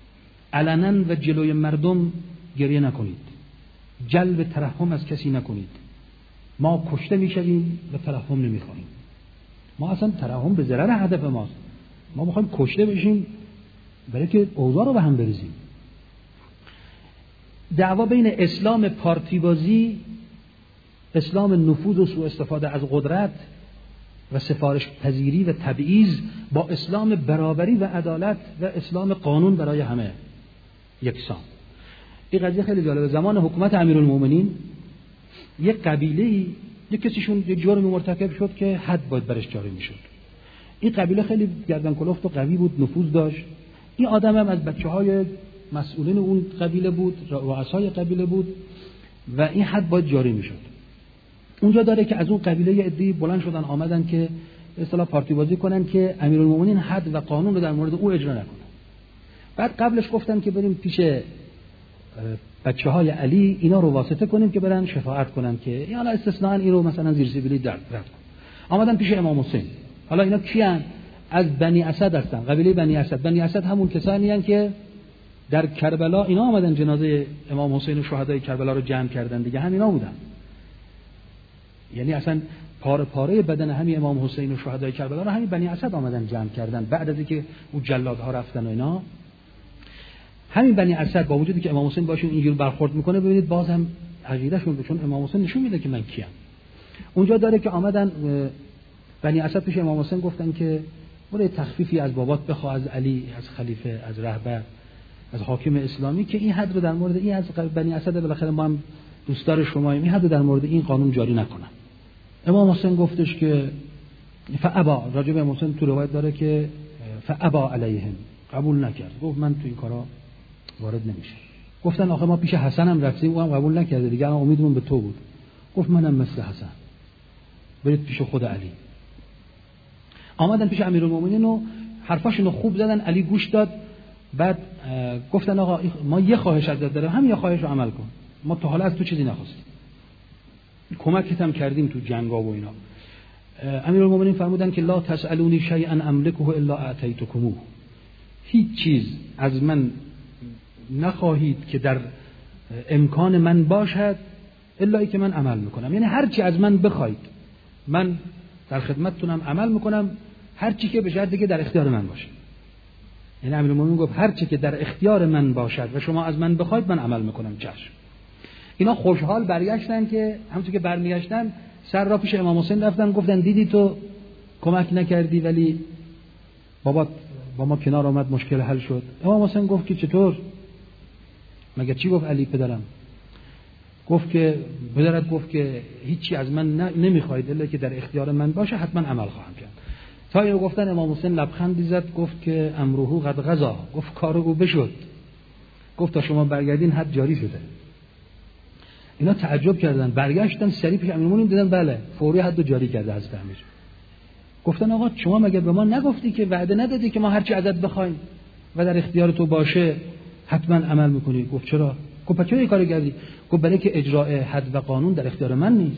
علنا و جلوی مردم گریه نکنید، جلب ترحم از کسی نکنید، ما کشته میشویم و ترحم نمیخوایم. ما اصلا ترحم به ضرر هدف ماست، ما میخوایم کشته بشیم برای که اوضاع رو به هم بریزیم. دعوا بین اسلام پارتی بازی، اسلام نفوذ و سوء استفاده از قدرت و سفارش پذیری و تبعیض با اسلام برابری و عدالت و اسلام قانون برای همه یکسان. این قضیه خیلی جالبه. زمان حکومت امیرالمومنین یک قبیله‌ای، یک کسیشون یک جرمی مرتکب شد که حد باید برش جاری میشد. این قبیله خیلی گردن کلفت و قوی بود، نفوذ داشت. این آدم هم از بچه‌های مسئولین اون قبیله بود، رؤسای قبیله بود و این حد باید جاری میشد. اونجا داره که از اون قبیله یه عده‌ای بلند شدن آمدن که به اصطلاح پارتی بازی کنن که امیرالمومنین حد و قانون رو در مورد او اجرا نکنه. بعد قبلش گفتن که بریم پیش بچه‌های علی اینا رو واسطه کنیم که برن شفاعت کنن که یا حالا استثناء این رو مثلا زیر سیبیلی درد رد کن. آمدن پیش امام حسین. حالا اینا کیان؟ از بنی اسد هستن، قبیله بنی اسد. بنی اسد همون کسانی هستند که در کربلا اینا آمدن جنازه امام حسین و شهدای کربلا رو جمع کردن دیگه، همینا بودن. یعنی اصلا پاره پاره بدن همین امام حسین و شهدای کربلا رو همین بنی اسد آمدن جمع کردن بعد از اینکه اون جلادها رفتن و اینا. همین بنی اسد با وجودی که امام حسین باشون اینجور برخورد میکنه، ببینید باز هم عقیدهشون، چون امام حسین نشون میده که من کیم. اونجا داره که آمدن بنی اسد پیش امام حسین گفتن که برای تخفیفی از بابات بخوا، از علی، از خلیفه، از رهبر، از حاکم اسلامی که این حد رو در مورد این از بنی اسد بالاخره ما هم دوستدار شماییم، این حد رو در مورد این قانون جاری نکنن. امام حسین گفتش که فابا، راجع به امام حسین تو روایت داره که فابا علیهم، قبول نکرد، گفت من تو این کارا وارد نمیشه. گفتن آخه ما پیش حسن هم رفتیم اونم قبول نکرده دیگه، الان امیدمون به تو بود. گفت منم مثل حسن، برید پیش خود علی. آمدن پیش امیرالمومنین و حرفاشونو خوب زدن، علی گوش داد. بعد گفتن آقا ما یه خواهش ازت داریم، همین یه خواهش رو عمل کن، ما تا حالا از تو چیزی نخواستیم، کمکت هم کردیم تو جنگا و اینا. امیرالمومنین فرمودن که لا تسالونی شیئا املکه الا اعطیتکموه، هیچ چیز از من نخواهید که در امکان من باشد الا ای که من عمل میکنم، یعنی هر چی از من بخواید من در خدمتتونم عمل میکنم، هر چی که به شرطی که در اختیار من باشه. یعنی امیرالمومنین گفت هر چی که در اختیار من باشد و شما از من بخواید من عمل میکنم. چشم. اینا خوشحال برگشتن که همونطور که برمیگشتن سر را پیش امام حسین رفتن، گفتن دیدی تو کمک نکردی ولی بابات با ما کنار آمد، مشکل حل شد. امام حسین گفت که چطور؟ مگه چی گفت علی پدرم؟ گفت که پدرت گفت که هیچی از من نمیخواید الا که در اختیار من باشه، حتما عمل خواهم کرد. تا اینو گفتن امام حسین لبخندی زد، گفت که امروه قد قضا، گفت کار او بشد، گفت تا شما برگردین حد جاری شده. اینا تعجب کردن، برگشتن سریع پیش امیرالمومنین دیدن بله فوری حد جاری کرده حضرت امیر. گفتن آقا شما مگه به ما نگفتی که وعده ندادی که ما هر چی ازت بخوایم و در اختیار تو باشه حتما عمل میکنی؟ گفت چرا؟ گفت چرا این کارو کردی؟ گفت برای که اجرای حد و قانون در اختیار من نیست،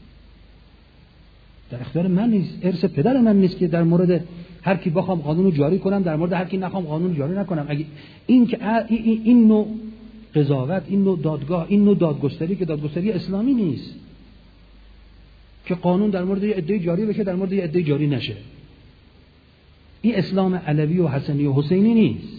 در اختیار من نیست، ارث پدر من نیست که در مورد هر کی بخوام قانون رو جاری کنم، در مورد هر کی نخوام قانون رو جاری نکنم. اگه این که این, این نوع قضاوت، این نوع دادگاه، این نوع دادگستری که دادگستری اسلامی نیست که قانون در مورد یه عده جاری بشه در مورد یه عده جاری نشه، این اسلام علوی و حسنی و حسینی نیست.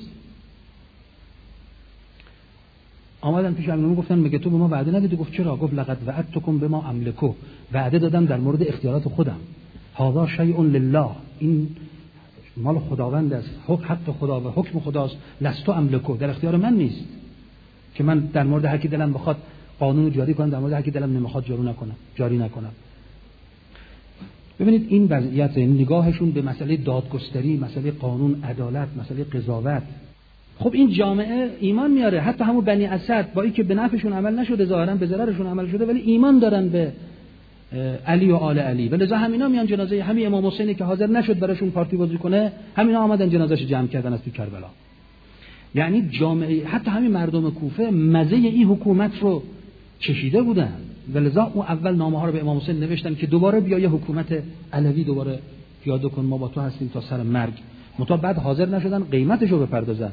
آمدن پیش امیرالمومنین گفتن مگه تو به ما وعده ندادی؟ گفت چرا؟ گفت لقد وعدتکم بما املکو، وعده دادم در مورد اختیارات خودم. هذا شیء لله، این مال خداوند است، حق خدا و حکم خداست. لستو املکو، در اختیار من نیست که من در مورد هر کی دلم بخواد قانون جاری کنم، در مورد هر کی دلم نمیخواد جاری نکنم جاری نکنم. ببینید این وضعیت نگاهشون به مسئله دادگستری، مسئله قانون، عدالت، مسئله قضاوت. خب این جامعه ایمان میاره، حتی همون بنی اسد با اینکه به نفعشون عمل نشده، ظاهرا به ضررشون عمل شده، ولی ایمان دارن به علی و آل علی. ولذا همینا میان جنازه همین امام حسینی که حاضر نشد براشون پارتی بازی کنه، همینا آمدن جنازه‌اش جمع کردن از تو کربلا. یعنی جامعه، حتی همین مردم کوفه مزه این حکومت رو چشیده بودن، ولذا اون اول نامه ها رو به امام حسین نوشتن که دوباره بیا یه حکومت علوی دوباره پیاده کن، ما با تو هستیم تا سر مرگ. متا بعد حاضر نشدن قیمتش رو بپردازن.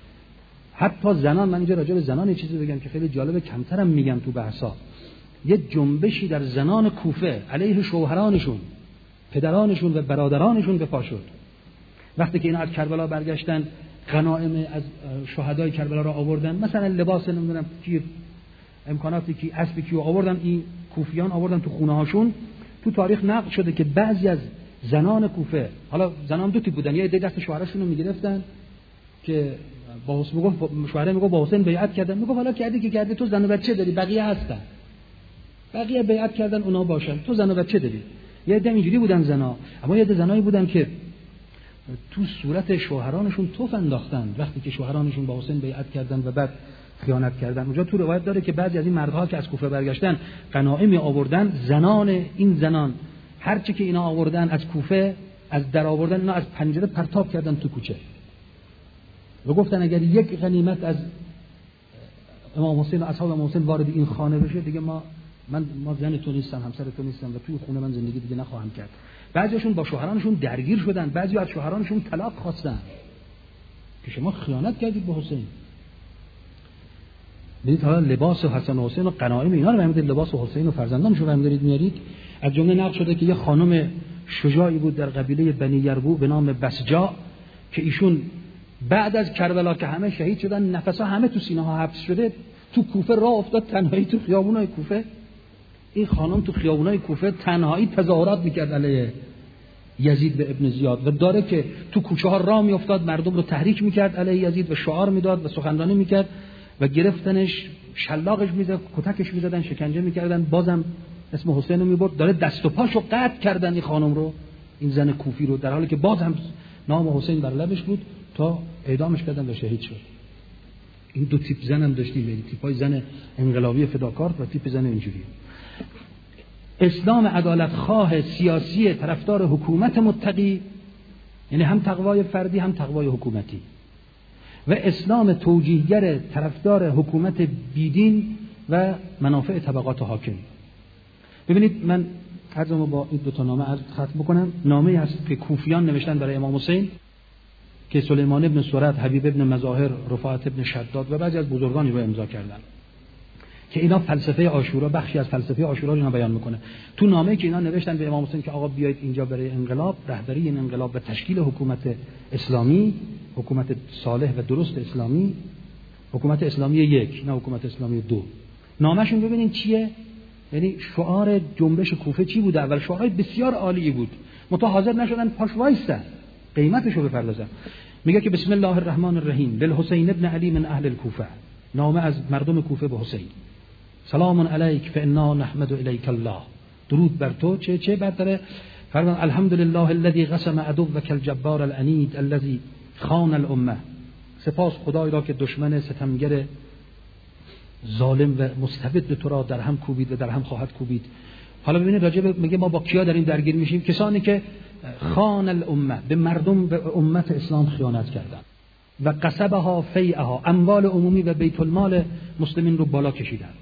حتی زنان، من اینجا راجع به زنان یه چیزی بگم که خیلی جالبه، کمترم میگم تو بحثا. یه جنبشی در زنان کوفه علیه شوهرانشون، پدرانشون و برادرانشون به پا شد. وقتی که اینا از کربلا برگشتن، غنایم از شهدای کربلا را آوردن، مثلا لباس نمیدونم کی، امکاناتی که اسبی که آوردن، این کوفیان آوردن تو خونه هاشون. تو تاریخ نقل شده که بعضی از زنان کوفه، حالا زنان دو تیپ بودن، یه عده دست شوهرشون رو میگرفتن که با حسین میگفت، شوهره میگفت با حسین بیعت کردن، میگفت حالا کردی که کردی، تو زن و بچه داری، بقیه هستن، بقیه بیعت کردن اونا باشن، تو زن و بچه داری. یه عده اینجوری بودن زنا، اما یه عده زنایی بودن که تو صورت شوهرانشون توف انداختن وقتی که شوهرانشون با حسین بیعت کردن و بعد خیانت کردن. اونجا تو روایت داره که بعضی از این مردها که از کوفه برگشتن غنایمی آوردن، زنان این زنان هر چی که اینا آوردن از کوفه از در آوردن، اینا از پنجره پرتاب کردن تو کوچه و گفتن اگر یک غنیمت از امام حسین و اصحاب امام حسین وارد این خانه بشه دیگه ما من ما زن تو نیستم، همسر تو نیستم و توی خونه من زندگی دیگه نخواهم کرد. بعضیشون با شوهرانشون درگیر شدن، بعضی از شوهرانشون طلاق خواستن که شما خیانت کردید به حسین. ببینید حالا لباس حسن و حسین و غنایم اینا رو برمی‌دارید، لباس حسین و فرزندانشون رو برمی‌دارید میارید. از جمله نقل شده که یه خانم شجاعی بود در قبیله بنی یربوع به نام بسجا که ایشون بعد از کربلا که همه شهید شدن، نفسا همه تو سینه ها حبس شده، تو کوفه راه افتاد تنهایی تو خیابونای کوفه. این خانم تو خیابونای کوفه تنهایی تظاهرات میکرد علیه یزید به ابن زیاد و داره که تو کوچه ها راه میافتاد، مردم رو تحریک میکرد علیه یزید و شعار میداد و سخنرانی میکرد و گرفتنش، شلاقش میزد، کتکش میزدن، شکنجه میکردن، بازم اسم حسین رو میبرد. داره دست و پاشو قطع کردن این خانم رو، این زن کوفی رو، در حالی که باز هم نام حسین بر لبش بود، تا اعدامش کردن و شهید شد. این دو تیپ زن هم داشتیم، یعنی تیپای زن انقلابی فداکار و تیپ زن اینجوری. اسلام عدالت خواه سیاسی طرفدار حکومت متقی، یعنی هم تقوای فردی هم تقوای حکومتی، و اسلام توجیهگر طرفدار حکومت بیدین و منافع طبقات حاکم. ببینید من عرضمو با این دو تا نامه عرض ختم بکنم. نامه‌ای هست که کوفیان نوشتن برای امام حسین که سلیمان ابن سرد، حبیب ابن مظاهر، رفاعت ابن شداد و بعضی از بزرگانی رو امضا کردن که اینا فلسفه عاشورا، بخشی از فلسفه عاشورا رو اینا بیان میکنه. تو نامه‌ای که اینا نوشتن به امام حسین که آقا بیایید اینجا برای انقلاب، رهبری این انقلاب و تشکیل حکومت اسلامی، حکومت صالح و درست اسلامی، حکومت اسلامی یک، نه حکومت اسلامی دو. نامه‌شون ببینین چیه؟ یعنی شعار جنبش کوفه چی بود؟ اول شعارهای بسیار عالی بود، متا حاضر نشدن پاش وایستن قیمتشو بپردازن. میگه که بسم الله الرحمن الرحیم للحسین ابن علی من اهل الکوفه، نامه از مردم کوفه به حسین. سلام علیک فانا نحمد الیک الله، درود بر تو. چه چه برتره؟ فرمان الحمدلله الذی قسم عدوک الجبار العنید الذی خان الامه، سپاس خدای را که دشمن ستمگر ظالم و مستبد تو را در هم کوبید و در هم خواهد کوبید. حالا ببینید راجع میگه ما با کیا داریم درگیر میشیم؟ کسانی که خان الامه، به مردم به امت اسلام خیانت کردند و قصبها فیعها، اموال عمومی و بیت المال مسلمین رو بالا کشیدند.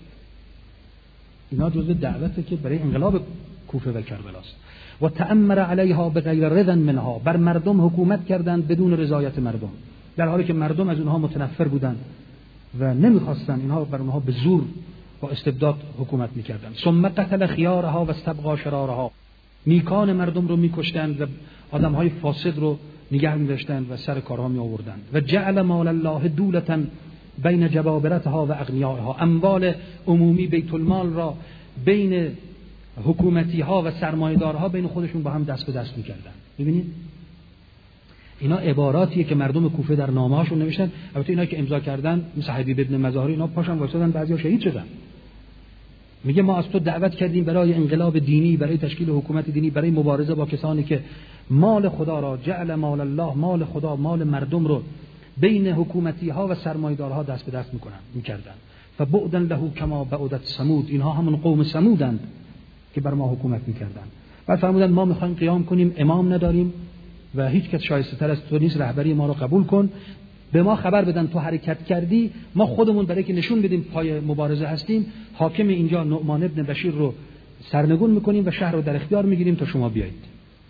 اینا جزء دعوته که برای انقلاب کوفه و کربلاست. و تأمر علیها بغیر رضا منها، بر مردم حکومت کردند بدون رضایت مردم، در حالی که مردم از اونها متنفر بودند و نمیخواستن، اینها بر اونها به زور با استبداد حکومت میکردند. ثم قتل خیارها و استبقا شرارها، نیکان مردم رو میکشتند و آدمهای فاسد رو نگه می‌داشتند و سر کارها می آوردند. و جعل مال الله دولة بین جبابرتها و اغنیائها، اموال عمومی بیت المال را بین حکومتی ها و سرمایه‌دارها بین خودشون با هم دست به دست می‌کردند. ببینید اینا عباراتیه که مردم کوفه در نامه‌هاشون نوشتن. البته اینا که امضا کردن مثل حبیب ابن مظاهر، اینا پاشن وایسادن، بعضیا شهید شدن. میگه ما از تو دعوت کردیم برای انقلاب دینی، برای تشکیل حکومت دینی، برای مبارزه با کسانی که مال خدا را، جعل مال الله، مال خدا، مال مردم رو بین حکومتی ها و سرمایه‌دارها دست به دست میکنن میکردن. فبعدا له کما بعدت ثمود، اینها همون قوم ثمودند که بر ما حکومت میکردن. بعد فرمودن ما میخوایم قیام کنیم، امام نداریم و هیچ کس شایسته تر از تو نیست، رهبری ما رو قبول کن. به ما خبر بدن تو حرکت کردی، ما خودمون برای که نشون بدیم پای مبارزه هستیم، حاکم اینجا نعمان ابن بشیر رو سرنگون میکنیم و شهر رو در اختیار میگیریم تا شما بیایید.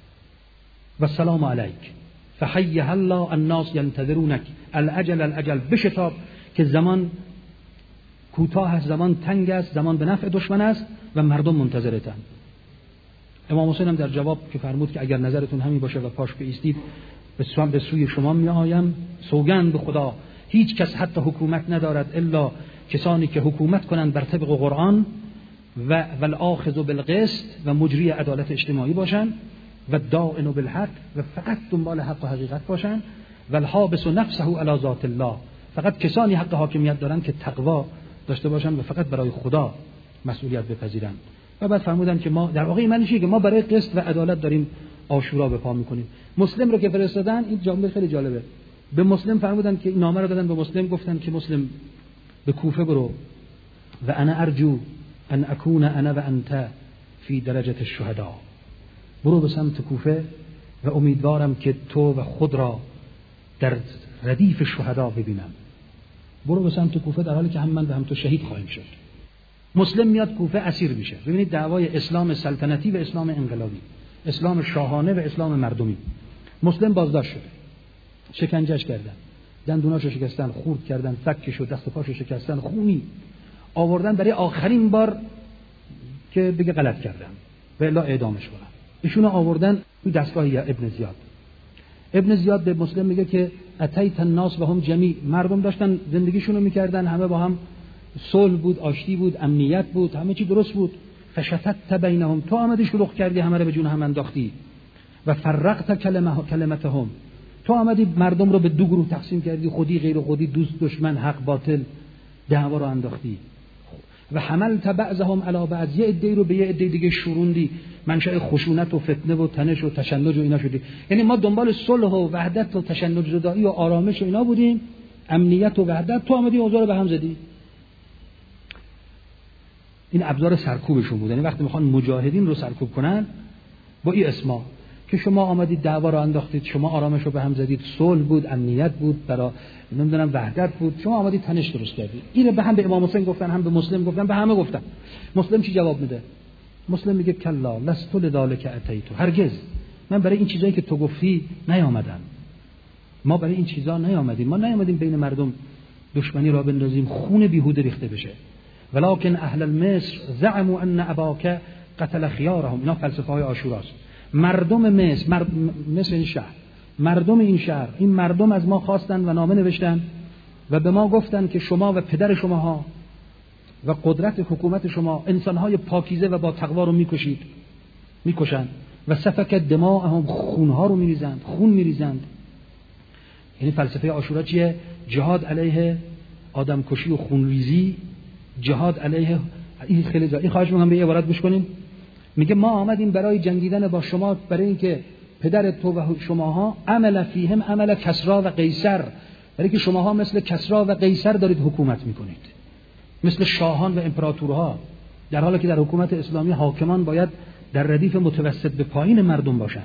و سلام علیک فحی الله الناس ینتظرونک الاجل الاجل، بشتاب که زمان کوتاه است، زمان تنگ است، زمان به نفع دشمن است و مردم منتظرتن. امام حسین هم در جواب که فرمود که اگر نظرتون همین باشه و پاش بایستید به سوی شما می آیم، سوگند به خدا هیچ کس حتی حکومت ندارد الا کسانی که حکومت کنند بر طبق قرآن و والآخذ بالقسط و مجری عدالت اجتماعی باشند و دائن بالحق و فقط دنبال حق و حقیقت باشند و الحابس نفسه علی ذات الله، فقط کسانی حق حاکمیت دارند که تقوا داشته باشند و فقط برای خدا مسئولیت بپذیرند. و بعد فرمودن که ما در واقع معنیشه که ما برای قسط و عدالت داریم عاشورا به پا میکنیم. مسلم رو که فرستادن، این جمله خیلی جالبه، به مسلم فرمودن که این نامه رو دادن به مسلم، گفتن که مسلم به کوفه برو و انا ارجو ان اكون انا و انت فی درجه الشهداء، برو به سمت کوفه و امیدوارم که تو و خود را در ردیف شهدا ببینم. برو به سمت کوفه در حالی که هم من و هم تو شهید خواهیم شد. مسلم میاد کوفه اسیر میشه. ببینید دعوای اسلام سلطنتی و اسلام انقلابی، اسلام شاهانه و اسلام مردمی. مسلم بازداشت شده، شکنجهش کردن، دندوناشو شکستن، خورد کردن، فکشو، دست و پاشو شکستن، خونی آوردن برای آخرین بار که بگه غلط کردم و الا اعدامش کنن. ایشونو آوردن تو دستگاه ابن زیاد. ابن زیاد به مسلم میگه که اتیت الناس و هم جمیع، مردم داشتن زندگیشونو میکردن، همه با هم صلح بود، آشتی بود، امنیت بود، همه چی درست بود. فشتت بینهم، تو آمدی شلوغ کردی، همه رو به جون هم انداختی. و فرقت کلمه کلمتهم، تو آمدی مردم رو به دو گروه تقسیم کردی، خودی غیر خودی، دوست دشمن، حق باطل، دعوا رو انداختی و حملت بعضهم علی بعض، یه عده رو به یه عده دیگه شوروندی، منشأ خشونت و فتنه و تنش و تشنج و اینا شدی. یعنی ما دنبال صلح و وحدت و تشنج زدایی و آرامش و اینا بودیم، امنیت و وحدت، تو آمدی اوضاع رو به هم زدی. این ابزار سرکوبشون بود. یعنی وقتی میخوان مجاهدین رو سرکوب کنن با این اسما که شما آمدید دعوا رو انداختید، شما آرامش رو به هم زدید، صلح بود، امنیت بود، برای نمیدونم وحدت بود، شما آمدید تنش درست کردید. اینو به هم به امام حسین گفتن، هم به مسلم گفتن، به همه گفتن. مسلم چی جواب میده؟ مسلم میگه کلا لست لذلک اتیت، هرگز من برای این چیزایی که تو گفتی نیامدم. ما برای این چیزا نیامدیم، ما نیامدیم بین مردم دشمنی را بندازیم، خون بیهوده ریخته بشه. ولکن اهل مصر زعموا ان اباک قتل خیارهم. اینا فلسفه های عاشوراست. مردم مصر، مرد... مصر این شهر، مردم این شهر، این مردم از ما خواستن و نامه نوشتن و به ما گفتن که شما و پدر شماها و قدرت حکومت شما انسانهای پاکیزه و با تقوا رو میکشید، میکشند و سفک دماءهم، خونها رو میریزند، خون میریزند. یعنی فلسفه عاشورا چیه؟ جهاد علیه آدم کشی و خونریزی، جهاد علیه. این خیلی جا. این خواهش می‌کنم به یه عبارت گوش کنین. میگه ما آمدیم برای جنگیدن با شما، برای اینکه پدر تو و شماها عمل فیهم عمل کسرا و قیصر، برای که شماها مثل کسرا و قیصر دارید حکومت میکنید، مثل شاهان و امپراتورها، در حالی که در حکومت اسلامی حاکمان باید در ردیف متوسط به پایین مردم باشن،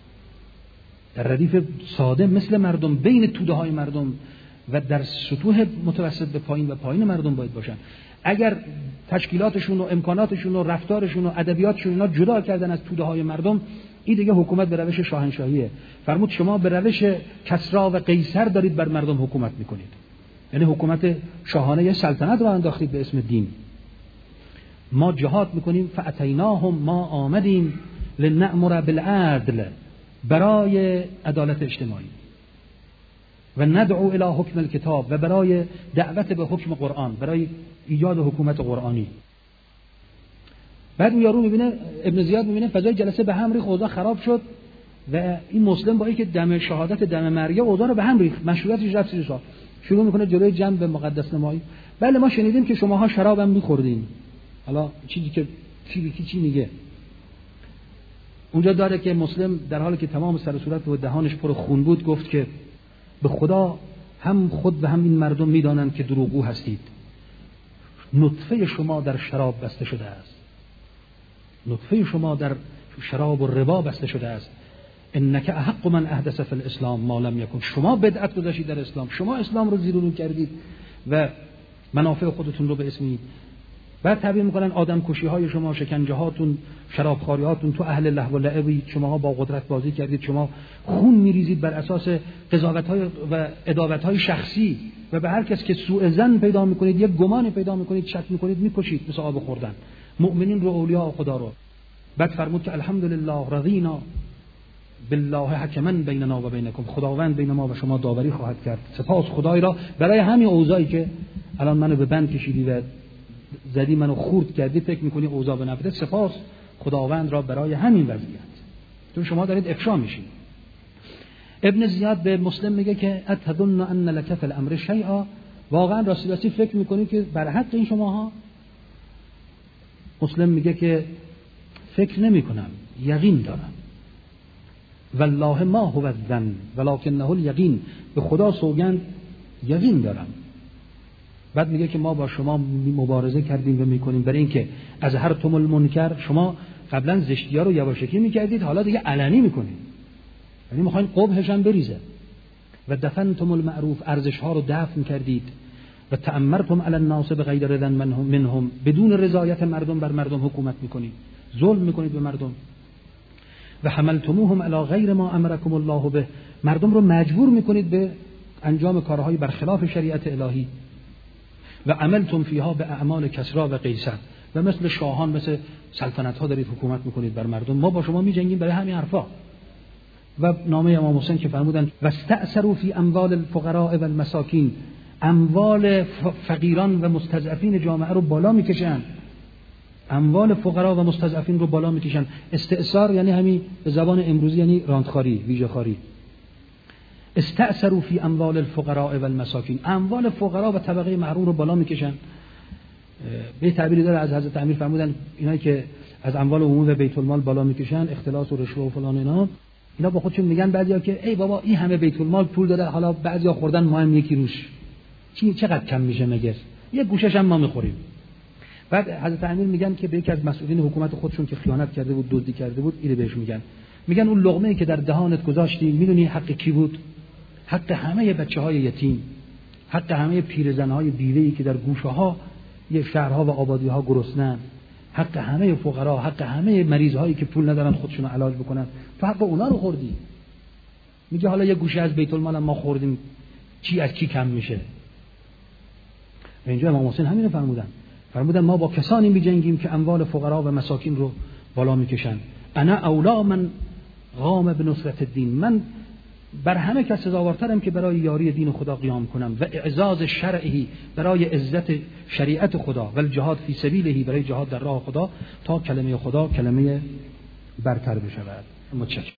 در ردیف ساده مثل مردم، بین توده های مردم و در سطوح متوسط به پایین و پایین مردم باید باشن. اگر تشکیلاتشون و امکاناتشون و رفتارشون و ادبیاتشون اینا جدا کردن از توده های مردم، این دیگه حکومت به روش شاهنشاهیه. فرمود شما به روش کسرا و قیصر دارید بر مردم حکومت میکنید. یعنی حکومت شاهانه سلطنت رو انداختید به اسم دین. ما جهاد میکنیم، فاتیناهم، ما آمدیم لنأمر بالعدل، برای عدالت اجتماعی، و ندعو الی حکم الکتاب، و برای دعوت به حکم قرآن، برای ایجاد حکومت قرآنی. بعد اون یارو میبینه، ابن زیاد میبینه فضای جلسه به هم ریخت، اوضاع خراب شد و این مسلم با اینکه دم شهادت دم مرگ اوضاع رو به هم ریخت، مشروعیتش رفت زیر سوال، شروع میکنه جلوی جنب به مقدس نمایی. بله ما شنیدیم که شماها شراب هم میخوردین. حالا چیزی که کی کی چی میگه اونجا داره که مسلم در حالی که تمام سر و صورت و دهانش پر خون بود گفت که به خدا هم خود و هم این مردم میدانند که دروغگو هستید. نطفه شما در شراب بسته شده است، نطفه شما در شراب و ربا بسته شده است. انک احق من احدث فی الاسلام ما لم یکن، شما بدعت گذاشتید در اسلام، شما اسلام رو زیرورو کردید و منافع خودتون رو به اسمی. بعد تعبیر میکنن آدم کشی های شما، شکنجه هاتون، شرابخواری هاتون، تو اهل لهو و لعبید، شماها با قدرت بازی کردید، شما خون میریزید بر اساس قضاوت های و عداوت های شخصی و به هر کس که سوء ظن پیدا میکنید، یک گمان پیدا میکنید، شک میکنید، میکشید مثل آب خوردن مؤمنین رو، اولیاء خدا رو. بعد فرمود که الحمدلله رضینا بالله حکما بیننا و بینکم، خداوند بین ما و شما داوری خواهد کرد. سپاس خدای را برای همین اوضاعی که الان منو به بند کشیدی و زدی منو خورد کردی، فکر میکنی اوضاع به نفعت، سپاس خداوند را برای همین وضعیت، چون شما دارید افشا میشید. ابن زیاد به مسلم میگه که اتظن ان لك فی الامر شیئا، واقعا راستی راستی فکر میکنی که بر حق این شماها؟ مسلم میگه که فکر نمیکنم، یقین دارم. والله ما هو الظن ولکنه الیقین، به خدا سوگند یقین دارم. بعد میگه که ما با شما مبارزه کردیم و میکنیم برای اینکه از هر تم المنکر، شما قبلا زشتی‌ها رو یواشکی میکردید، حالا دیگه علنی میکنید، یعنی میخواین قبحش هم بریزه. و دفنتم المعروف، ارزش‌ها رو دفن کردید. و تأمرتم علی الناس بغیر رضا منهم، بدون رضایت مردم بر مردم حکومت میکنید، ظلم میکنید به مردم. و حملتموهم علی غیر ما امرکم الله به، مردم رو مجبور میکنید به انجام کارهای برخلاف شریعت الهی. و عملتم فیها به اعمال کسرا و قیصر، و مثل شاهان، مثل سلطنت ها دارید حکومت میکنید بر مردم. ما با شما میجنگیم برای همین حرفا. و نامه امام حسین که فرمودن و استأثروا فی اموال الفقراء و المساکین، اموال فقیران و مستضعفین جامعه رو بالا میکشن. اموال فقرا و مستضعفین رو بالا میکشن. استئثار یعنی همین به زبان امروزی یعنی راندخاری، ویژه خاری. استأثروا فی اموال الفقراء و المساکین، اموال فقرا و طبقه محروم رو بالا میکشن. به تعبیری داره از حضرت امیر فرمودن اینایی که از اموال عمومی و بیت المال بالا میکشن، اختلاس و رشوه و فلان اینا، اینا با خودشون میگن بعضیا که ای بابا این همه بیت المال پول داده، حالا بعضیا خوردن ما هم یکی روش چی چقدر کم میشه مگر، یه گوشش هم ما میخوریم. بعد حضرت امیر میگن که به یکی از مسئولین حکومت خودشون که خیانت کرده بود، دزدی کرده بود، اینو بهش میگن، میگن اون لقمه‌ای که در دهانت گذاشتی میدونی حق کی بود؟ حق همه بچه‌های یتیم، حق همه پیرزن‌های بیوه‌ای که در گوشه‌ها یه شهرها و آبادی‌ها گرسنه‌اند، حق همه فقرا، حق همه مریض‌هایی که پول ندارن خودشون رو علاج بکنن، تو حق اونا رو خوردی. میگه حالا یه گوشه از بیت المال ما خوردیم، چی از کی کم میشه؟ اینجا امام حسین همین رو فرمودن. فرمودن ما با کسانی می‌جنگیم که اموال فقرا و مساکین رو بالا میکشن. انا اولا من قام بنصرت الدین، من بر همه کس سزاوارترم که برای یاری دین خدا قیام کنم و اعزاز شرعه، برای عزت شریعت خدا، و الجهاد فی سبیله، برای جهاد در راه خدا تا کلمه خدا کلمه برتر بشود. متشکرم.